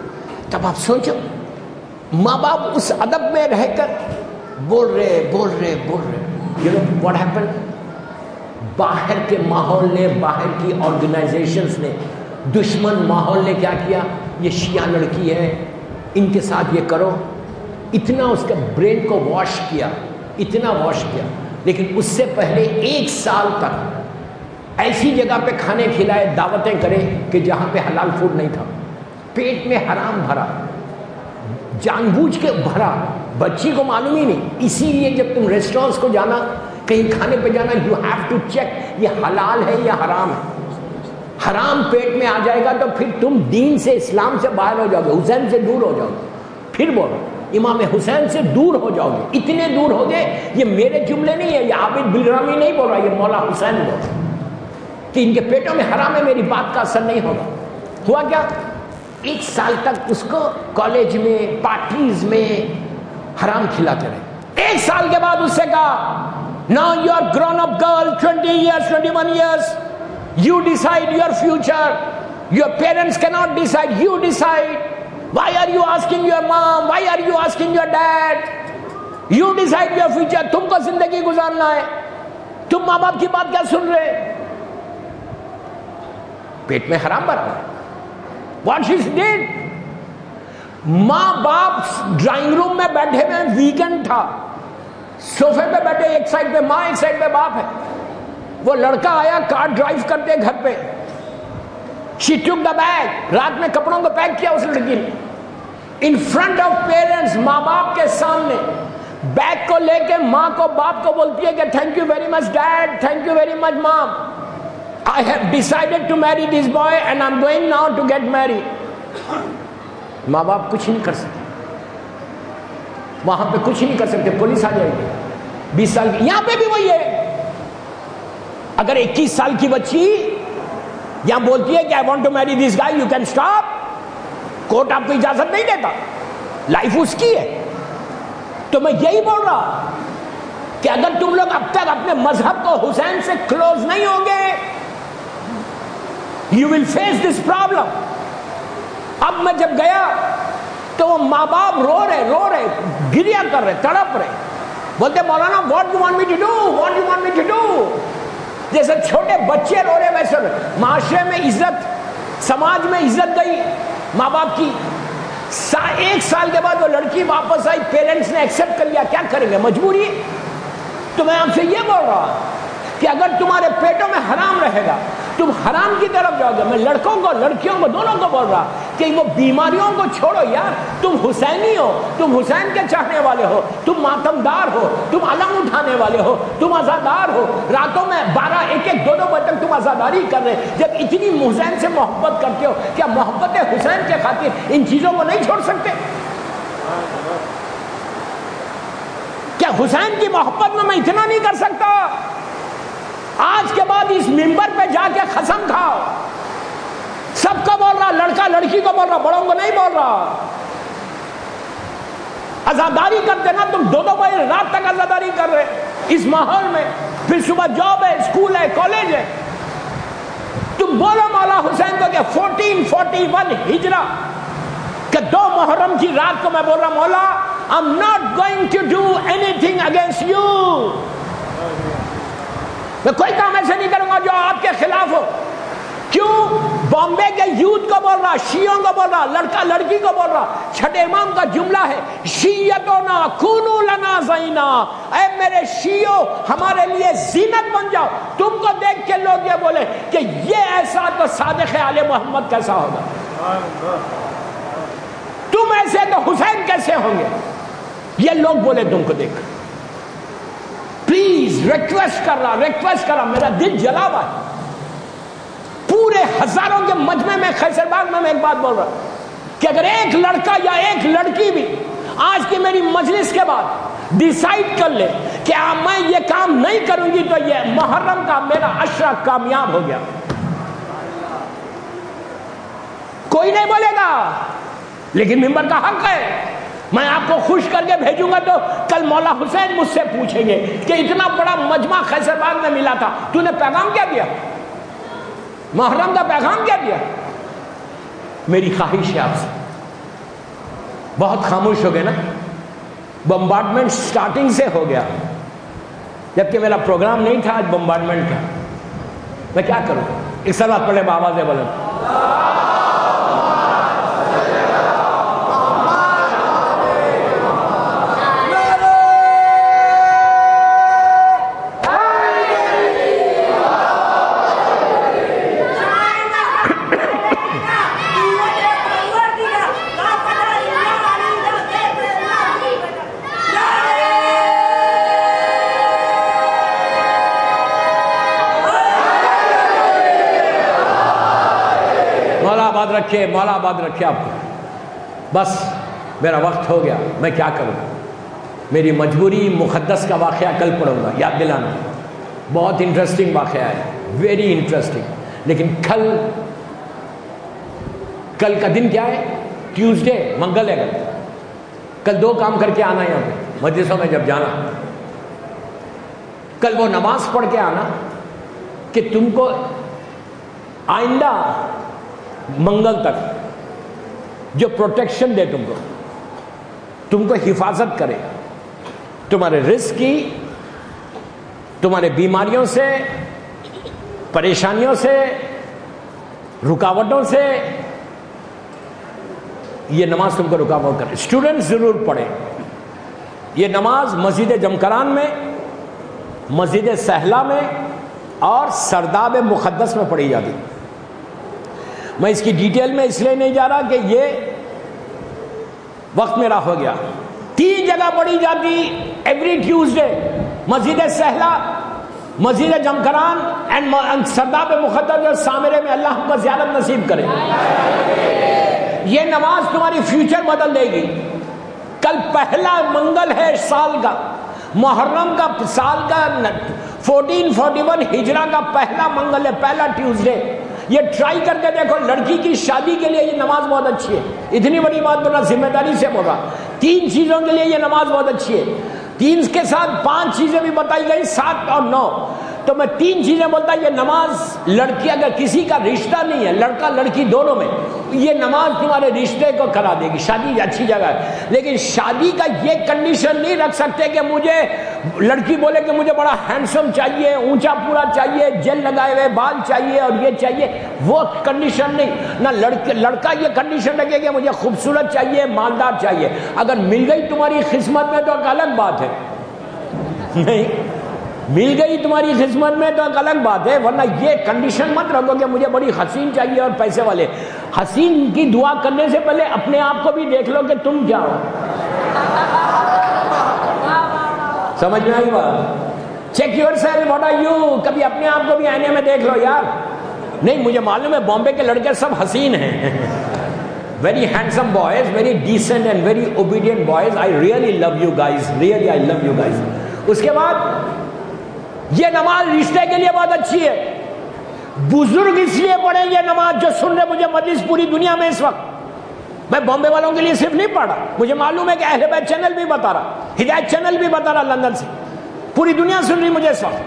تب آپ سوچو ماں باپ اس ادب میں رہ کر بول رہے بول رہے بول رہے. You know what happen? باہر کے ماحول نے, باہر کی آرگنائزیشنز نے, دشمن ماحول نے کیا کیا؟ یہ شیعہ لڑکی ہے, ان کے ساتھ یہ کرو. اتنا اس کے برین کو واش کیا, اتنا واش کیا. لیکن اس سے پہلے ایک سال تک ایسی جگہ پہ کھانے کھلائے, دعوتیں کرے کہ جہاں پہ حلال فوڈ نہیں تھا, پیٹ میں حرام بھرا, جان بوجھ کے بھرا, بچی کو معلوم ہی نہیں. اسی لیے جب تم ریسٹورینٹس کو جانا, کہیں کھانے پہ جانا, یو ہیو ٹو چیک یہ حلال ہے یا حرام ہے. حرام پیٹ میں آ جائے گا تو پھر تم دین سے, اسلام سے باہر ہو جاؤ گے, حسین سے دور ہو جاؤ گے. پھر بولو امام حسین سے دور ہو جاؤ گے. اتنے دور ہو گے, یہ میرے جملے نہیں ہے, یہ عابد بلرامی نہیں بول رہا, یہ مولا حسین بول رہا کہ ان کے پیٹوں میں حرام ہے, میری بات کا اثر نہیں ہوگا. ہوا کیا؟ ایک سال تک اس کو کالج میں, پارٹیز میں حرام کھلاتے رہے. ایک سال کے بعد اس سے کہا now you are grown up girl, twenty years, twenty-one years, you decide your future, your parents cannot decide, you decide. Why are you asking your mom, why are you asking your dad? You decide your future. تم کو زندگی گزارنا ہے, تم ماں باپ کی بات کیا سن رہے؟ پیٹ میں حرام بھرا ہے. What she did, ماں باپ ڈرائنگ روم میں بیٹھے ہوئے, ویکینڈ تھا, صوفے پہ بیٹھے, ایک سائڈ پہ ماں, ایک سائڈ پہ باپ ہے. وہ لڑکا آیا کار ڈرائیو کرتے گھر پہ. She took the bag, رات میں کپڑوں کو پیک کیا اس لڑکی نے, in front of parents, ماں باپ کے سامنے. بیگ کو لے کے ماں کو, باپ کو بولتی ہے کہ thank you very much dad, thank you very much mom, I have decided to marry this boy and I'm going now to get married. ماں باپ کچھ نہیں کر سکتے, وہاں پہ کچھ نہیں کر سکتے, پولیس آ جائے گی. بیس سال کی, یہاں پہ بھی وہی ہے. اگر اکیس سال کی بچی یہاں بولتی ہے کہ I want to marry this guy, you can stop. Court آپ کو اجازت نہیں دیتا, لائف اس کی ہے. تو میں یہی بول رہا کہ اگر تم لوگ اب تک اپنے مذہب کو, حسین سے کلوز نہیں ہوگے, you will face this problem. اب میں جب گیا تو وہ ماں باپ رو رہے رو رہے گریا کر رہے, تڑپ رہے, بولتے مولانا what you want me to do, what you want me to do. جیسے چھوٹے بچے رو رہے ویسے. معاشرے میں عزت, سماج میں عزت گئی ماں باپ کی. سا ایک سال کے بعد وہ لڑکی واپس آئی, پیرنٹس نے ایکسپٹ کر لیا, کیا کریں گے, مجبوری. تو میں آپ سے یہ بول رہا کہ اگر تمہارے پیٹوں میں حرام رہے گا, تم حرام کی طرف جاؤ گے. میں لڑکوں کو, لڑکیوں کو, دونوں کو بول رہا کہ وہ بیماریوں کو چھوڑو یار. تم حسینی ہو, تم حسین کے چاہنے والے ہو, تم ماتمدار ہو, تم علم اٹھانے والے ہو, تم عزادار ہو. راتوں میں بارہ ایک ایک دو دو بجے تک تم عزاداری کر رہے. جب اتنی حسین سے محبت کرتے ہو, کیا محبت حسین کے خاطر ان چیزوں کو نہیں چھوڑ سکتے؟ کیا حسین کی محبت میں میں اتنا نہیں کر سکتا؟ آج کے بعد اس منبر پہ جا کے قسم کھاؤ. سب کو بول رہا, لڑکا لڑکی کو بول رہا, بڑوں کو نہیں بول رہا. عزاداری کرتے نا تم, دو دو بجے رات تک عزاداری کر رہے اس ماحول میں. پھر صبح جاب ہے, اسکول ہے, کالج ہے. تم بولو مولا حسین کو کہ فورٹین فورٹی ون ہجرہ کہ دو محرم کی رات کو میں بول رہا مولا I'm not going to do anything against you. میں کوئی کام ایسے نہیں کروں گا جو آپ کے خلاف ہو. کیوں؟ بامبے کے یوتھ کو بول رہا, شیعوں کو بول رہا, لڑکا لڑکی کو بول رہا. چھٹے امام کا جملہ ہے شیعتنا کونو لنا زینا, اے میرے شیعوں ہمارے لیے زینت بن جاؤ. تم کو دیکھ کے لوگ یہ بولے کہ یہ ایسا تو صادق آل محمد کیسا ہوگا, تم ایسے تو حسین کیسے ہوں گے. یہ لوگ بولے تم کو دیکھ. پلیز ریکویسٹ کر رہا ریکویسٹ کر رہا میرا دل جلا ہوا ہے. پورے ہزاروں کے مجمع میں خیسر باغ میں میں ایک بات بول رہا کہ اگر ایک لڑکا یا ایک لڑکی بھی آج کی میری مجلس کے بعد ڈیسائیڈ کر لے کہ میں یہ کام نہیں کروں گی تو یہ محرم کا میرا عشرہ کامیاب ہو گیا. کوئی نہیں بولے گا, لیکن منبر کا حق ہے. میں آپ کو خوش کر کے بھیجوں گا تو کل مولا حسین مجھ سے پوچھیں گے کہ اتنا بڑا مجمع خیسر باغ میں ملا تھا, تو نے پیغام کیا دیا, محرم کا پیغام کیا دیا. میری خواہش ہے آپ سے بہت خاموش ہو گئے نا. بمبارڈمنٹ سٹارٹنگ سے ہو گیا, جبکہ میرا پروگرام نہیں تھا آج بمبارڈمنٹ کا. میں کیا کروں؟ ایک سلوات پڑھے بآواز بلند. رکھے مولا آباد رکھے آپ کو. بس میرا وقت ہو گیا, میں کیا کروں؟ میری مجبوری. مقدس کا واقعہ کل پڑھوں گا, یاد دلانا. بہت انٹرسٹنگ واقعہ ہے, ویری انٹرسٹنگ. لیکن کل کل کا دن کیا ہے؟ ٹیوزڈے, منگل ہے. کل کل دو کام کر کے آنا ہے یہاں پہ مجلسوں میں جب جانا. کل وہ نماز پڑھ کے آنا کہ تم کو آئندہ منگل تک جو پروٹیکشن دے, تم کو تم کو حفاظت کرے, تمہارے رزق کی, تمہارے بیماریوں سے, پریشانیوں سے, رکاوٹوں سے. یہ نماز تم کو رکاوٹ کرے. اسٹوڈنٹ ضرور پڑھے یہ نماز. مسجد جمکران میں, مسجد سہلا میں اور سرداب مقدس میں پڑھی جاتی. میں اس کی ڈیٹیل میں اس لیے نہیں جا رہا کہ یہ وقت میرا ہو گیا. تین جگہ پڑھی جاتی every Tuesday, Masjid سہلا, Masjid جمکران and سرداب مقدس اور سامرے میں. اللہ ہم کو زیارت نصیب کرے. یہ نماز تمہاری فیوچر بدل دے گی. کل پہلا منگل ہے سال کا, محرم کا سال کا فورٹین فورٹی ون ہجرہ کا پہلا منگل ہے, پہلا ٹیوزڈے. یہ ٹرائی کر کے دیکھو. لڑکی کی شادی کے لیے یہ نماز بہت اچھی ہے. اتنی بڑی بات بول رہا, ذمہ داری سے بول رہا. تین چیزوں کے لیے یہ نماز بہت اچھی ہے. تین کے ساتھ پانچ چیزیں بھی بتائی گئی, سات اور نو. تو میں تین چیزیں بولتا. یہ نماز لڑکی, اگر کسی کا رشتہ نہیں ہے, لڑکا لڑکی دونوں میں, یہ نماز تمہارے رشتے کو کرا دے گی. شادی اچھی جگہ ہے, لیکن شادی کا یہ کنڈیشن نہیں رکھ سکتے کہ مجھے لڑکی بولے کہ مجھے بڑا ہینڈسم چاہیے, اونچا پورا چاہیے, جیل لگائے ہوئے بال چاہیے اور یہ چاہیے. وہ کنڈیشن نہیں. نہ لڑکا یہ کنڈیشن رکھے کہ مجھے خوبصورت چاہیے, مالدار چاہیے. اگر مل گئی تمہاری قسمت میں تو ایک الگ بات ہے. نہیں مل گئی تمہاری قسمت میں تو ایک الگ بات ہے, ورنہ یہ کنڈیشن مت رکھو کہ مجھے بڑی حسین چاہیے اور پیسے والے. حسین کی دعا کرنے سے پہلے اپنے آپ کو بھی دیکھ لو کہ تم کیا ہو. سمجھ میں آئی بات؟ Check yourself, what are you. کبھی اپنے آپ کو بھی آئینے میں دیکھ لو یار. نہیں مجھے معلوم ہے بامبے کے لڑکے سب حسین ہیں, very handsome boys, very decent and very obedient boys. I really love you guys, really I love you guys. اس کے بعد یہ نماز رشتے کے لیے بہت اچھی ہے. بزرگ اس لیے پڑھیں یہ نماز جو سن رہے مجھے مجلس پوری دنیا میں اس وقت. میں بامبے والوں کے لیے صرف نہیں پڑھ رہا, مجھے معلوم ہے کہ اہل بیت چینل بھی بتا رہا, ہدایت چینل بھی بتا رہا لندن سے. پوری دنیا سن رہی مجھے اس وقت.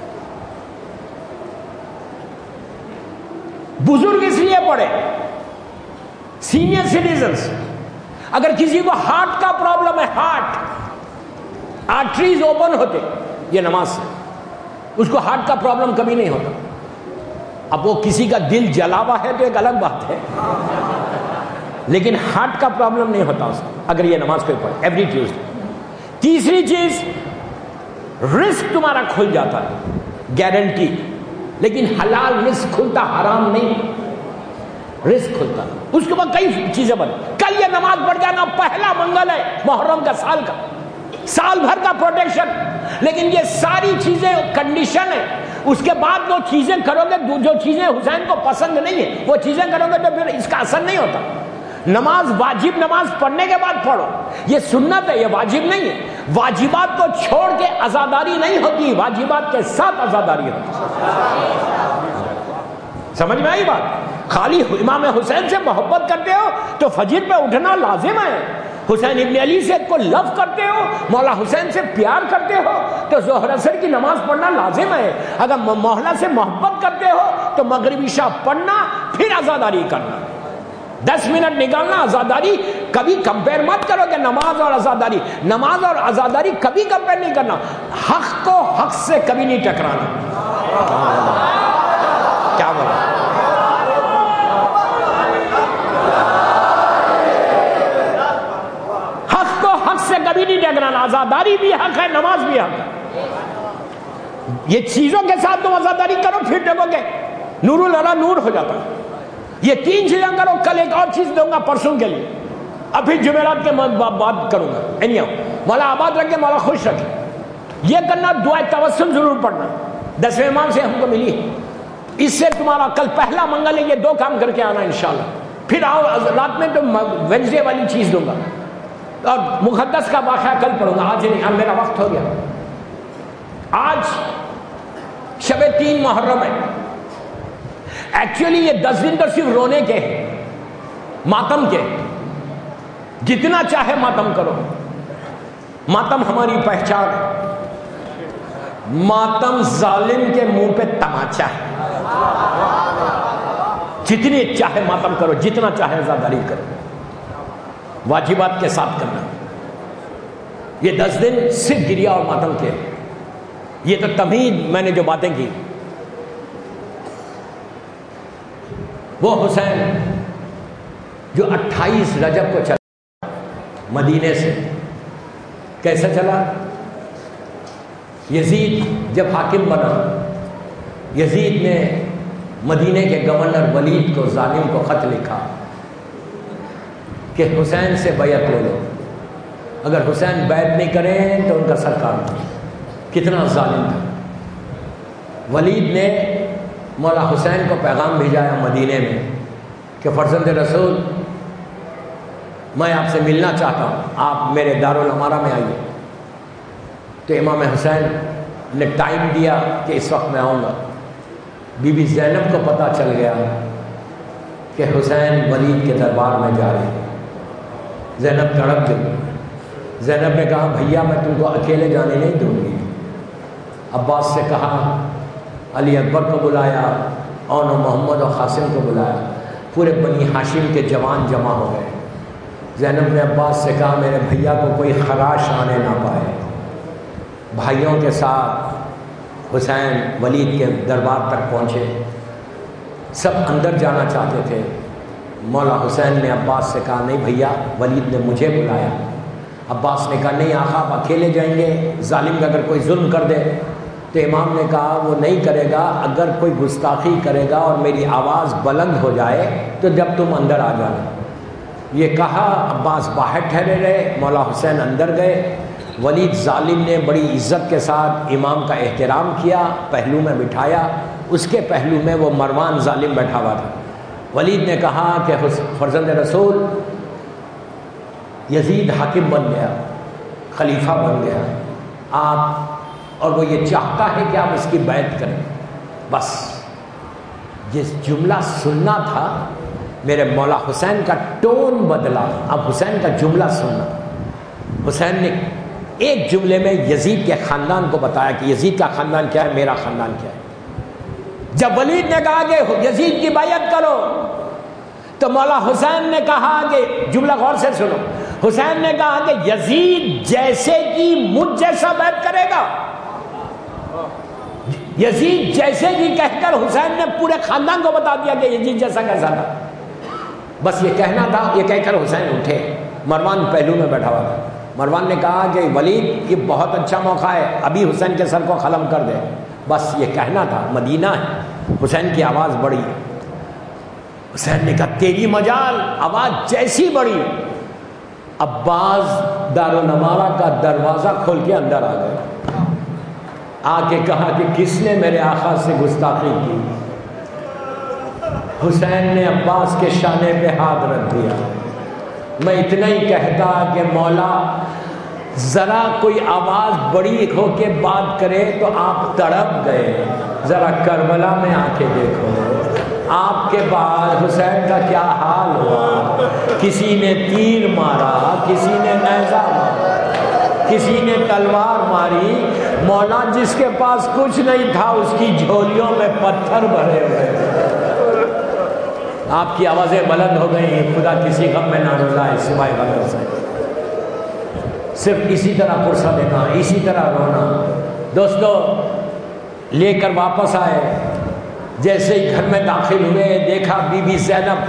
بزرگ اس لیے پڑھے, سینئر سٹیزنز. اگر کسی کو ہارٹ کا پرابلم ہے, ہارٹ آرٹریز اوپن ہوتے یہ نماز سے, اس کو ہارٹ کا پرابلم کبھی نہیں ہوتا. اب وہ کسی کا دل جلا ہوا ہے تو ایک الگ بات ہے, لیکن ہارٹ کا پرابلم نہیں ہوتا اس کو اگر یہ نماز کوئی پڑھے ایوری ٹیوزڈے. تیسری چیز, رزق تمہارا کھل جاتا ہے, گارنٹی. لیکن حلال رزق کھلتا, حرام نہیں رزق کھلتا. اس کے بعد کئی چیزیں بن. کل یہ نماز پڑھ جانا, پہلا منگل ہے محرم کا سال کا, سال بھر کا پروٹیکشن. لیکن یہ ساری چیزیں کنڈیشن ہے. اس کے بعد وہ چیزیں کرو گے جو چیزیں حسین کو پسند نہیں ہے, وہ چیزیں کرو گے تو پھر اس کا اثر نہیں ہوتا. نماز واجب نماز پڑھنے کے بعد پڑھو, یہ سنت ہے, یہ واجب نہیں ہے. واجبات کو چھوڑ کے عزاداری نہیں ہوتی, واجبات کے ساتھ عزاداری ہوتی. سمجھ میں آئی بات؟ خالی امام حسین سے محبت کرتے ہو تو فجر پہ اٹھنا لازم ہے. حسین ابن علی سے کو لو کرتے ہو, مولا حسین سے پیار کرتے ہو تو ظہر اثر کی نماز پڑھنا لازم ہے. اگر مولا سے محبت کرتے ہو تو مغرب عشاء پڑھنا, پھر عزاداری کرنا. دس منٹ نکالنا عزاداری کبھی کمپیئر مت کرو کہ نماز اور عزاداری، نماز اور عزاداری کبھی کمپیئر نہیں کرنا، حق کو حق سے کبھی نہیں ٹکرانا۔ کیا بولا؟ حق کو حق سے کبھی نہیں ٹکرانا، عزاداری بھی حق ہے، نماز بھی حق ہے۔ یہ چیزوں کے ساتھ تم عزاداری کرو، پھر دیکھو گے نور العلا نور ہو جاتا ہے۔ یہ تین چیزیں کرو، کل ایک اور چیز دوں گا پرسوں کے لیے، اب پھر جمعرات کے بات کروں گا۔ اینیو مولا آباد رکھے، مولا خوش رکھے۔ یہ کرنا، دعائے توسل ضرور پڑھنا، دسویں امام سے ہم کو ملی، اس سے تمہارا کل پہلا منگل ہے، یہ دو کام کر کے آنا انشاءاللہ۔ پھر آؤ رات میں تو وینسڈے والی چیز دوں گا، اور مقدس کا واقعہ کل پڑھوں گا، آج نہیں، اب میرا وقت ہو گیا۔ آج شب تین محرم ہے۔ ایکچولی یہ دس دن تو صرف رونے کے ہیں، ماتم کے، جتنا چاہے ماتم کرو، ماتم ہماری پہچان ہے، ماتم ظالم کے منہ پہ تماچا ہے، جتنی چاہے ماتم کرو، جتنا چاہے عزاداری کرو، واجبات کے ساتھ کرنا۔ یہ دس دن صرف گریا اور ماتم کے، یہ تو تمہید میں نے جو باتیں کی۔ وہ حسین جو اٹھائیس رجب کو چلا مدینے سے، کیسے چلا؟ یزید جب حاکم بنا، یزید نے مدینے کے گورنر ولید کو، ظالم کو خط لکھا کہ حسین سے بیعت لے لو، اگر حسین بیعت نہیں کریں تو ان کا سر کاٹ دو۔ کتنا ظالم تھا۔ ولید نے مولا حسین کو پیغام بھیجایا مدینے میں کہ فرزند رسول، میں آپ سے ملنا چاہتا ہوں، آپ میرے دارالامارہ میں آئیے۔ تو امام حسین نے ٹائم دیا کہ اس وقت میں آؤں گا۔ بی بی زینب کو پتہ چل گیا کہ حسین ولید کے دربار میں جا رہے ہیں۔ زینب تڑپ گئی۔ زینب نے کہا بھیا میں تم کو اکیلے جانے نہیں دوں گی۔ عباس سے کہا، علی اکبر کو بلایا، اون و محمد و قاسم کو بلایا، پورے بنی ہاشم کے جوان جمع ہو گئے۔ زینب نے عباس سے کہا میرے بھیا کو کوئی خراش آنے نہ پائے۔ بھائیوں کے ساتھ حسین ولید کے دربار تک پہنچے، سب اندر جانا چاہتے تھے۔ مولا حسین نے عباس سے کہا نہیں بھیا، ولید نے مجھے بلایا۔ عباس نے کہا نہیں آقا، آپ اکیلے جائیں گے؟ ظالم کا اگر کوئی ظلم کر دے تو امام نے کہا وہ نہیں کرے گا، اگر کوئی گستاخی کرے گا اور میری آواز بلند ہو جائے تو جب تم اندر آ جانا۔ یہ کہا، عباس باہر ٹھہرے رہے، مولا حسین اندر گئے۔ ولید ظالم نے بڑی عزت کے ساتھ امام کا احترام کیا، پہلو میں بٹھایا، اس کے پہلو میں وہ مروان ظالم بیٹھا ہوا تھا۔ ولید نے کہا کہ فرزند رسول، یزید حاکم بن گیا، خلیفہ بن گیا، آپ اور وہ یہ چاہتا ہے کہ آپ اس کی بیعت کریں۔ بس جس جملہ سننا تھا، میرے مولا حسین کا ٹون بدلا، اب حسین کا جملہ سننا۔ حسین نے ایک جملے میں یزید کے خاندان کو بتایا کہ یزید کا خاندان کیا ہے، میرا خاندان کیا ہے۔ جب ولید نے کہا کہ یزید کی بیعت کرو تو مولا حسین نے کہا کہ جملہ غور سے سنو، حسین نے کہا کہ یزید جیسے کہ مجھ جیسا بیعت کرے گا، یزید جیسے کہ کہہ کر حسین نے پورے خاندان کو بتا دیا کہ یزید جیسا کیسا تھا۔ بس یہ کہنا تھا، یہ کہہ کر حسین اٹھے، مروان پہلو میں بیٹھا ہوا تھا۔ مروان نے کہا کہ ولید یہ بہت اچھا موقع ہے، ابھی حسین کے سر کو قلم کر دے۔ بس یہ کہنا تھا، مدینہ ہے۔ حسین کی آواز بڑی، حسین نے کہا تیری مجال، آواز جیسی بڑی، عباس دارالنوارہ کا دروازہ کھول کے اندر آ گئے، آ کے کہا کہ کس نے میرے آقا سے گستاخی کی؟ حسین نے عباس کے شانے پہ ہاتھ رکھ دیا۔ میں اتنا ہی کہتا کہ مولا ذرا کوئی آواز بڑی ہو کے بات کرے تو آپ تڑپ گئے، ذرا کربلا میں آ کے دیکھو آپ کے بعد حسین کا کیا حال ہوا۔ کسی نے تیر مارا، کسی نے نیزہ مارا، کسی نے تلوار ماری، مولا جس کے پاس کچھ نہیں تھا اس کی جھولیوں میں پتھر بھرے ہوئے، آپ کی آوازیں بلند ہو گئیں، خدا کسی غم میں نہ رلائے سوائے غم حسین، صرف اسی طرح پرسہ دینا، اسی طرح رونا۔ دوستو لے کر واپس آئے، جیسے ہی گھر میں داخل ہوئے دیکھا بی بی زینب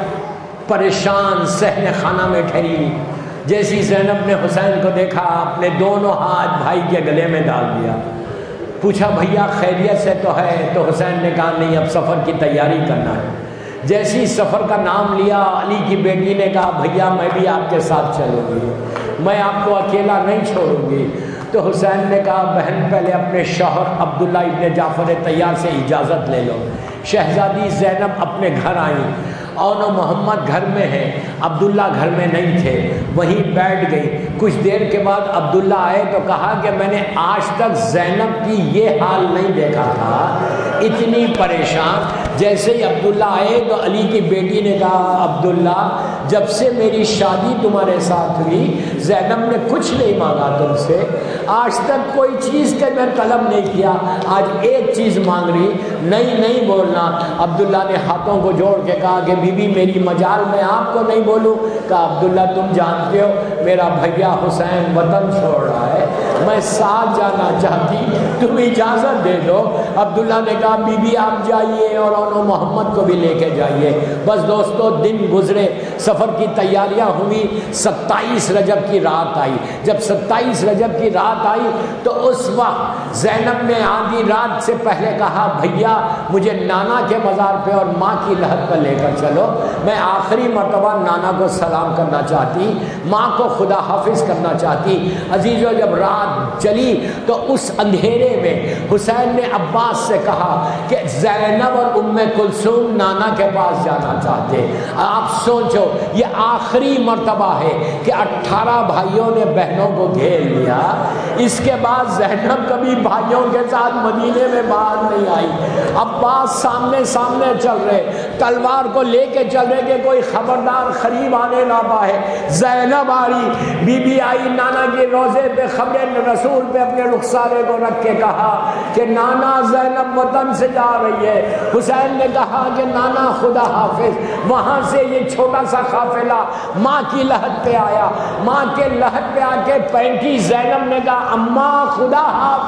پریشان صحن خانہ میں ٹھہری۔ جیسی زینب نے حسین کو دیکھا اپنے دونوں ہاتھ بھائی کے گلے میں ڈال دیا، پوچھا بھیا خیریت سے تو ہے؟ تو حسین نے کہا نہیں، اب سفر کی تیاری کرنا ہے۔ جیسی سفر کا نام لیا علی کی بیٹی نے کہا بھیا میں بھی آپ کے ساتھ چلوں گی، میں آپ کو اکیلا نہیں چھوڑوں گی۔ تو حسین نے کہا بہن پہلے اپنے شوہر عبداللہ ابن جعفر طیار سے اجازت لے لو۔ شہزادی زینب اپنے گھر آئیں، اون و محمد گھر میں ہے، عبداللہ گھر میں نہیں تھے، وہیں بیٹھ گئی۔ کچھ دیر کے بعد عبداللہ آئے تو کہا کہ میں نے آج تک زینب کی یہ حال نہیں دیکھا تھا، اتنی پریشان۔ جیسے ہی عبداللہ آئے تو علی کی بیٹی نے کہا عبداللہ جب سے میری شادی تمہارے ساتھ ہوئی زینب نے کچھ نہیں مانگا تم سے، آج تک کوئی چیز کا میں طلب نہیں کیا، آج ایک چیز مانگ رہی، نہیں نہیں بولنا۔ عبداللہ نے ہاتھوں کو جوڑ کے کہا کہ بی بی میری مجال میں آپ کو نہیں بولوں۔ کہا عبداللہ تم جانتے ہو میرا بھیا حسین وطن چھوڑ رہا ہے، میں ساتھ جانا چاہتی، تم اجازت دے دو۔ عبداللہ نے کہا بی بی آپ جائیے اور اونو محمد کو بھی لے کے جائیے۔ بس دوستو دن گزرے، سفر کی تیاریاں ہوئی، ستائیس رجب کی رات آئی۔ جب ستائیس رجب کی رات آئی تو اس وقت زینب نے آدھی رات سے پہلے کہا بھیا مجھے نانا کے مزار پہ اور ماں کی لحد پر لے کر چلو، میں آخری مرتبہ نانا کو سلام کرنا چاہتی، ماں کو خدا حافظ کرنا چاہتی۔ عزیزو جب رات چلی تو اس اندھیرے میں حسین نے عباس سے کہا کہ زینب اور ام کلثوم نانا کے پاس جانا چاہتے۔ آپ سوچو یہ آخری مرتبہ ہے کہ اٹھارہ بھائیوں نے بہنوں کو گھیر لیا، اس کے بعد زینب کبھی بھائیوں کے ساتھ مدینے میں باہر نہیں آئی۔ عباس سامنے سامنے چل رہے، تلوار کو لے کے چل رہے کہ کوئی خبردار قریب آنے نہ پائے۔ زینب آ رہی، بی بی آئی نانا کے روزے پہ خبر رسول پہ اپنے رخسارے کو رکھ کے کہا کہ نانا زینب وطن سے جا رہی ہے۔ حسین نے کہا کہ نانا خدا حافظ۔ وہاں سے یہ چھوٹا سا قافلہ ماں کی لحد پہ آیا، ماں کے لحد پہ آ کے پینٹی زینب نے کہا اماں خدا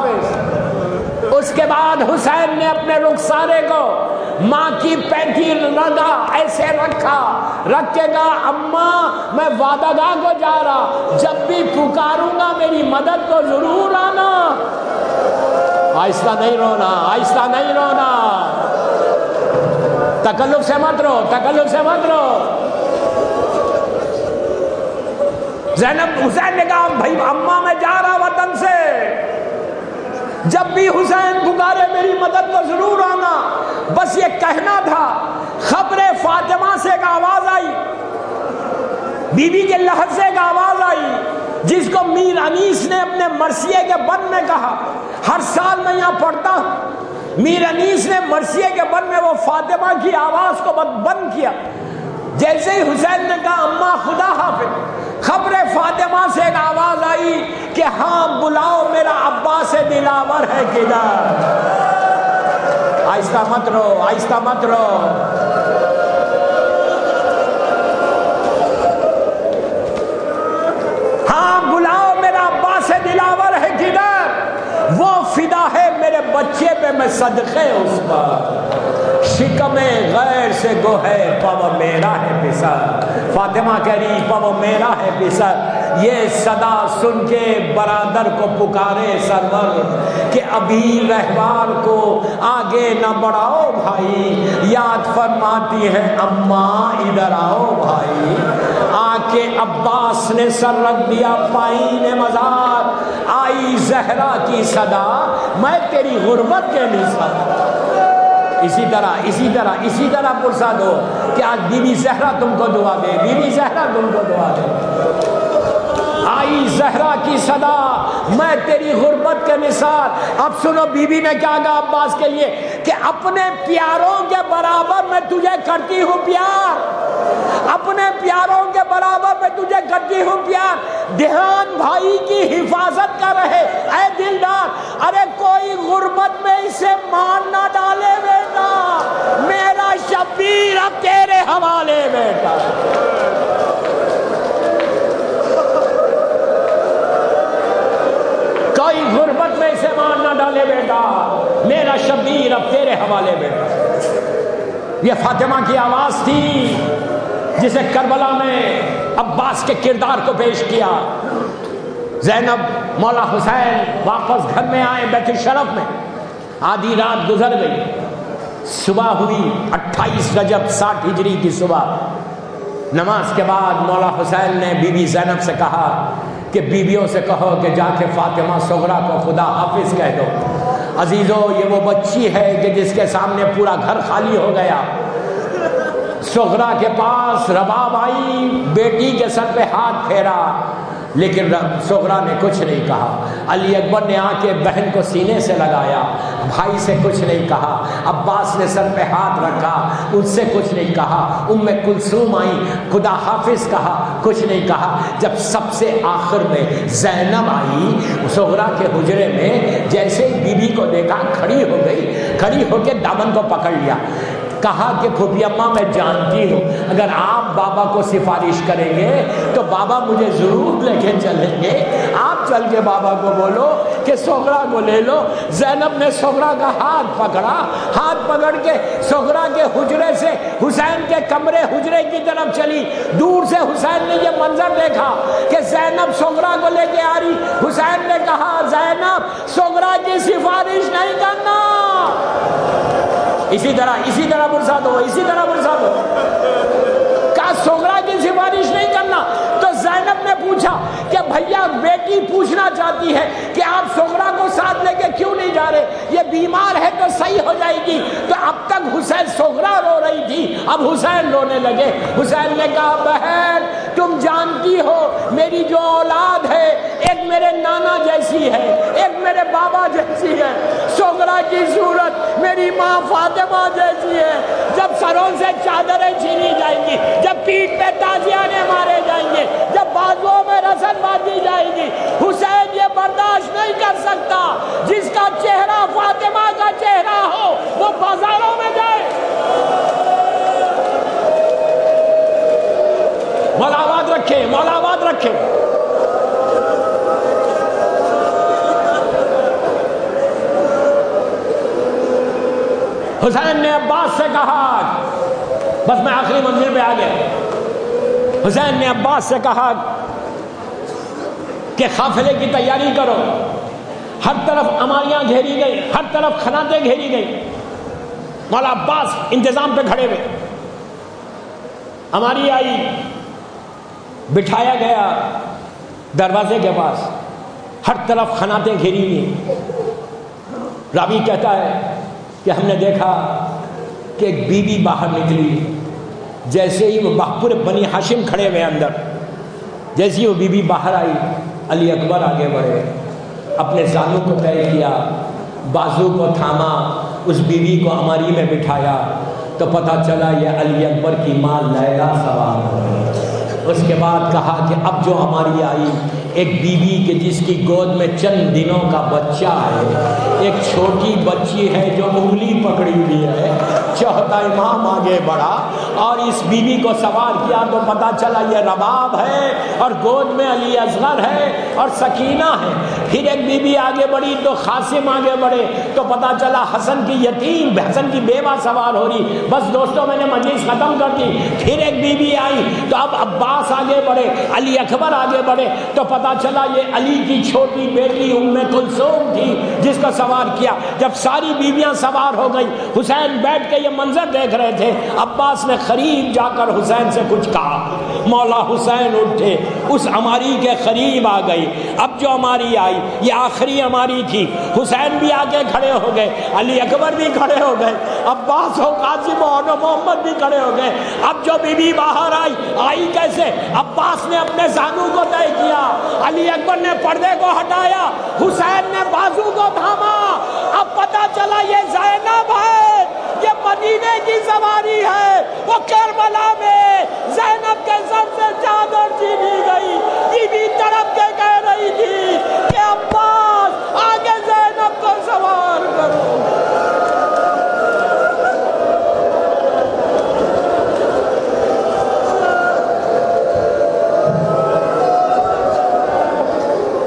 حافظ۔ اس کے بعد حسین نے اپنے رخسارے کو ماں کی پینٹی لگا ایسے رکھا، رکھ کے کہا اماں میں وعدہ گاہ کو جا رہا، جب بھی پکاروں گا میری مدد کو ضرور آنا۔ آہستہ نہیں رونا، آہستہ نہیں رونا، تکلف سے مت رو، تکلف سے مت رو۔ زینب حسین نے کہا بھائی اماں میں جا رہا وطن سے، جب بھی حسین پکارے میری مدد کو ضرور آنا۔ بس یہ کہنا تھا۔ خبر فاطمہ سے ایک آواز آئی، بی بی کے لحد سے ایک آواز آئی جس کو میر انیس نے اپنے مرثیے کے بند میں کہا، ہر سال میں یہاں پڑھتا ہوں۔ میر انیس نے مرثیے کے بند میں وہ فاطمہ کی آواز کو بند کیا۔ جیسے ہی حسین نے کہا اماں خدا حافظ، خبر فاطمہ سے ایک آواز آئی کہ ہاں بلاؤ میرا عباس دلاور ہے کدھر۔ آہستہ مت رو، آہستہ مت رو۔ ہاں بلاؤ میرا عباس دلاور ہے کدھر، وہ فدا ہے میرے بچے پہ میں صدقے اس پر، شکم غیر سے گو ہے پاو میرا ہے پسر۔ فاطمہ کہہ رہی پاو میرا ہے پسر، یہ صدا سن کے برادر کو پکارے سرور کہ ابھی رہوار کو آگے نہ بڑھاؤ بھائی، یاد فرماتی ہے اماں ادھر آؤ بھائی۔ آ کے عباس نے سر رکھ دیا پائین مزار، آئی زہرا کی صدا میں تیری غربت کے نثار۔ اسی طرح اسی طرح اسی طرح پرساد ہو کہ آج بی بی زہرا تم کو دعا دے، بی بی زہرا تم کو دعا دے۔ آئی زہرا کی صدا میں تیری غربت کے نثار۔ اب سنو بی بی نے کیا کہا عباس کے لیے کہ اپنے پیاروں کے برابر میں تجھے کرتی ہوں پیار، اپنے پیاروں کے برابر میں تجھے کرتی ہوں پیار، دھیان بھائی کی حفاظت کر رہے اے دلدار، ارے کوئی غربت میں اسے مار نہ ڈالے بیٹا، میرا شبیر اب تیرے حوالے بیٹا. کوئی غربت میں اسے مار نہ ڈالے بیٹا، میرا شبیر اب تیرے حوالے بیٹا. یہ فاطمہ کی آواز تھی جسے کربلا میں عباس کے کردار کو پیش کیا. زینب مولا حسین واپس گھر میں آئے بیت الشرف میں. آدھی رات گزر گئی، صبح ہوئی اٹھائیس رجب ساٹھ ہجری کی صبح. نماز کے بعد مولا حسین نے بی بی زینب سے کہا کہ بیویوں سے کہو کہ جا کے فاطمہ صغریٰ کو خدا حافظ کہہ دو. عزیزو یہ وہ بچی ہے کہ جس کے سامنے پورا گھر خالی ہو گیا. صغریٰ کے پاس رباب آئی، بیٹی کے سر پہ ہاتھ پھیرا، لیکن صغریٰ نے کچھ نہیں کہا. علی اکبر نے آ کے بہن کو سینے سے لگایا، بھائی سے کچھ نہیں کہا. عباس نے سر پہ ہاتھ رکھا، ان سے کچھ نہیں کہا. ام کلثوم آئی، خدا حافظ کہا، کچھ نہیں کہا. جب سب سے آخر میں زینب آئی صغریٰ کے حجرے میں، جیسے بی بی کو دیکھا کھڑی ہو گئی، کھڑی ہو کے دامن کو پکڑ لیا. کہا کہ پھوپھی اماں میں جانتی ہوں اگر آپ بابا کو سفارش کریں گے تو بابا مجھے ضرور لے کے چلیں گے. آپ چل کے بابا کو بولو کہ صغریٰ کو لے لو. زینب نے صغریٰ کا ہاتھ پکڑا، ہاتھ پکڑ کے صغریٰ کے حجرے سے حسین کے کمرے حجرے کی طرف چلی. دور سے حسین نے یہ منظر دیکھا کہ زینب صغریٰ کو لے کے آ رہی. حسین نے کہا زینب صغریٰ کی سفارش نہیں کرنا. اسی طرح اسی طرح برسات ہو اسی طرح برسات ہو کہا صغریٰ کی سفارش نہیں کرنا. تو زینب نے پوچھا کہ بھیا بیٹی پوچھنا چاہتی ہے کہ آپ صغریٰ کو ساتھ لے کے کیوں نہیں جا رہے، یہ بیمار ہے تو صحیح ہو جائے گی. تو اب تک حسین صغریٰ رو رہی تھی، اب حسین رونے لگے. حسین نے کہا بہن تم جانتی ہو میری جو اولاد ہے ایک میرے نانا جیسی ہے، ایک میرے بابا جیسی ہے. صغریٰ کی صورت میری ماں فاطمہ جیسی ہے. جب سروں سے چادریں چھینی جائیں گی، جب پیٹھ پہ تازیانے مارے جائیں گے، جب بازوؤں میں رسن باندھی جائے گی، حسین یہ برداشت نہیں کر سکتا. جس کا چہرہ فاطمہ کا چہرہ ہو وہ بازاروں میں جائے. مولا آباد رکھے، مولا آباد رکھے. حسین نے عباس سے کہا، بس میں آخری منزل پہ آ گیا. حسین نے عباس سے کہا کہ قافلے کی تیاری کرو. ہر طرف اماریاں گھیری گئی، ہر طرف خناتیں گھیری گئی. مولا عباس انتظام پہ کھڑے ہوئے. اماری آئی، بٹھایا گیا دروازے کے پاس، ہر طرف خناتیں گھیری ہوئی. راوی کہتا ہے کہ ہم نے دیکھا کہ ایک بی بی باہر نکلی. جیسے ہی وہ پورے بنی ہاشم کھڑے ہوئے اندر، جیسے ہی وہ بی بی باہر آئی علی اکبر آگے بڑھے، اپنے زانوں کو طے کیا، بازو کو تھاما، اس بی بی کو اماری میں بٹھایا تو پتہ چلا یہ علی اکبر کی ماں لیلا سوار ہو گئی. اس کے بعد کہا کہ اب جو ہماری آئی ایک بی بی کے جس کی گود میں چند دنوں کا بچہ ہے، ایک چھوٹی بچی ہے جو انگلی پکڑی ہوئی ہے. چوتھا امام آگے بڑھا اور اس بی بی کو سوار کیا تو پتا چلا یہ رباب ہے اور گود میں علی اصغر ہے اور سکینہ ہے. پھر ایک بی بی آگے بڑھی تو قاسم آگے بڑھے تو پتا چلا حسن کی یتیم، حسن کی بیوہ سوار ہو رہی. بس دوستوں میں نے مجلس ختم کر دی. پھر ایک بی بی آئی تو اب عباس آگے بڑھے، علی اکبر آگے بڑھے تو پتا چلا یہ علی کی چھوٹی بیٹی ام کلثوم تھی جس کو سوار کیا. جب ساری بیویاں سوار ہو گئی، حسین بیٹھ کے یہ منظر دیکھ رہے تھے. عباس نے قریب جا کر حسین سے کچھ کہا. مولا حسین اٹھے، اس اماری کے قریب آ گئی. اب جو اماری آئی یہ آخری اماری تھی. حسین بھی آگے کھڑے ہو گئے، علی اکبر بھی کھڑے ہو گئے، عباس و قاسم و محمد بھی کھڑے ہو گئے. اب جو بی بی باہر آئی آئی کیسے؟ عباس نے اپنے زانو کو طے کیا، علی اکبر نے پردے کو ہٹایا، حسین نے بازو کو تھاما. اب پتا چلا یہ زینب ہے، یہ مدینے کی سواری ہے. وہ کربلا میں زینب کے سر سے چادر چھینی گئی. بی بی تڑپ کے کہہ رہی تھی کہ عباس آگے زینب کو سوار کرو.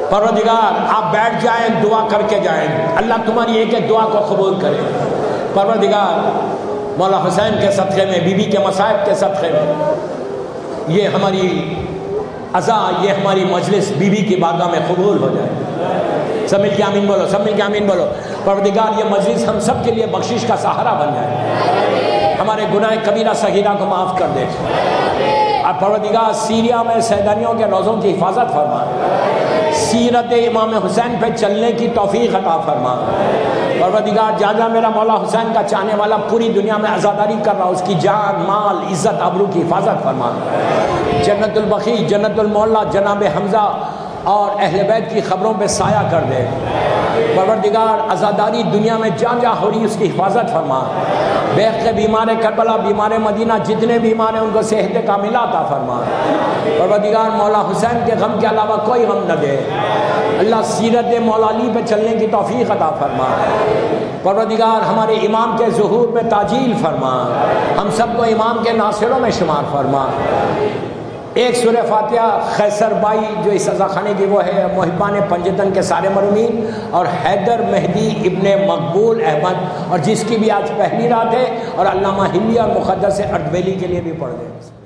پروردگار آپ بیٹھ جائیں، دعا کر کے جائیں، اللہ تمہاری ایک ایک دعا کو قبول کرے۔ پروردگار مولا حسین کے صدقے میں، بی بی کے مصائب کے صدقے میں، یہ ہماری عزا، یہ ہماری مجلس بی بی کی بارگاہ میں قبول ہو جائے۔ سب مل کے آمین بولو، سب مل کے آمین بولو۔ پروردگار یہ مجلس ہم سب کے لیے بخشش کا سہارا بن جائے، ہمارے گناہ کبیرہ صغیرہ کو معاف کر دے۔ اور پروردگار سیریا میں سیدانیوں کے روزوں کی حفاظت فرما، سیرت امام حسین پہ چلنے کی توفیق عطا فرما۔ پروردگار جہاں جہاں میرا مولا حسین کا چاہنے والا پوری دنیا میں عزاداری کر رہا، اس کی جان، مال، عزت، آبرو کی حفاظت فرما۔ جنت البقیع، جنت المعلا جناب حمزہ اور اہل بیت کی خبروں پہ سایہ کر دے۔ پروردگار عزاداری دنیا میں جہاں جہاں ہو رہی اس کی حفاظت فرما۔ بیخ کے بیمار کربلا، بیمار مدینہ، جتنے بیمار ہیں ان کو صحت کاملہ عطا فرما۔ پروردگار مولا حسین کے غم کے علاوہ کوئی غم نہ دے۔ اللہ سیرت مولا علی پہ چلنے کی توفیق عطا فرما۔ پروردگار ہمارے امام کے ظہور میں تاجیل فرما، ہم سب کو امام کے ناصروں میں شمار فرما۔ ایک سورہ فاتحہ خیسر بائی جو اس عزا خانے کی وہ ہے، محبان پنجتن کے سارے مرحومین، اور حیدر مہدی ابن مقبول احمد، اور جس کی بھی آج پہلی رات ہے، اور علامہ ہلی اور مقدس اردبیلی کے لیے بھی پڑھ دیں۔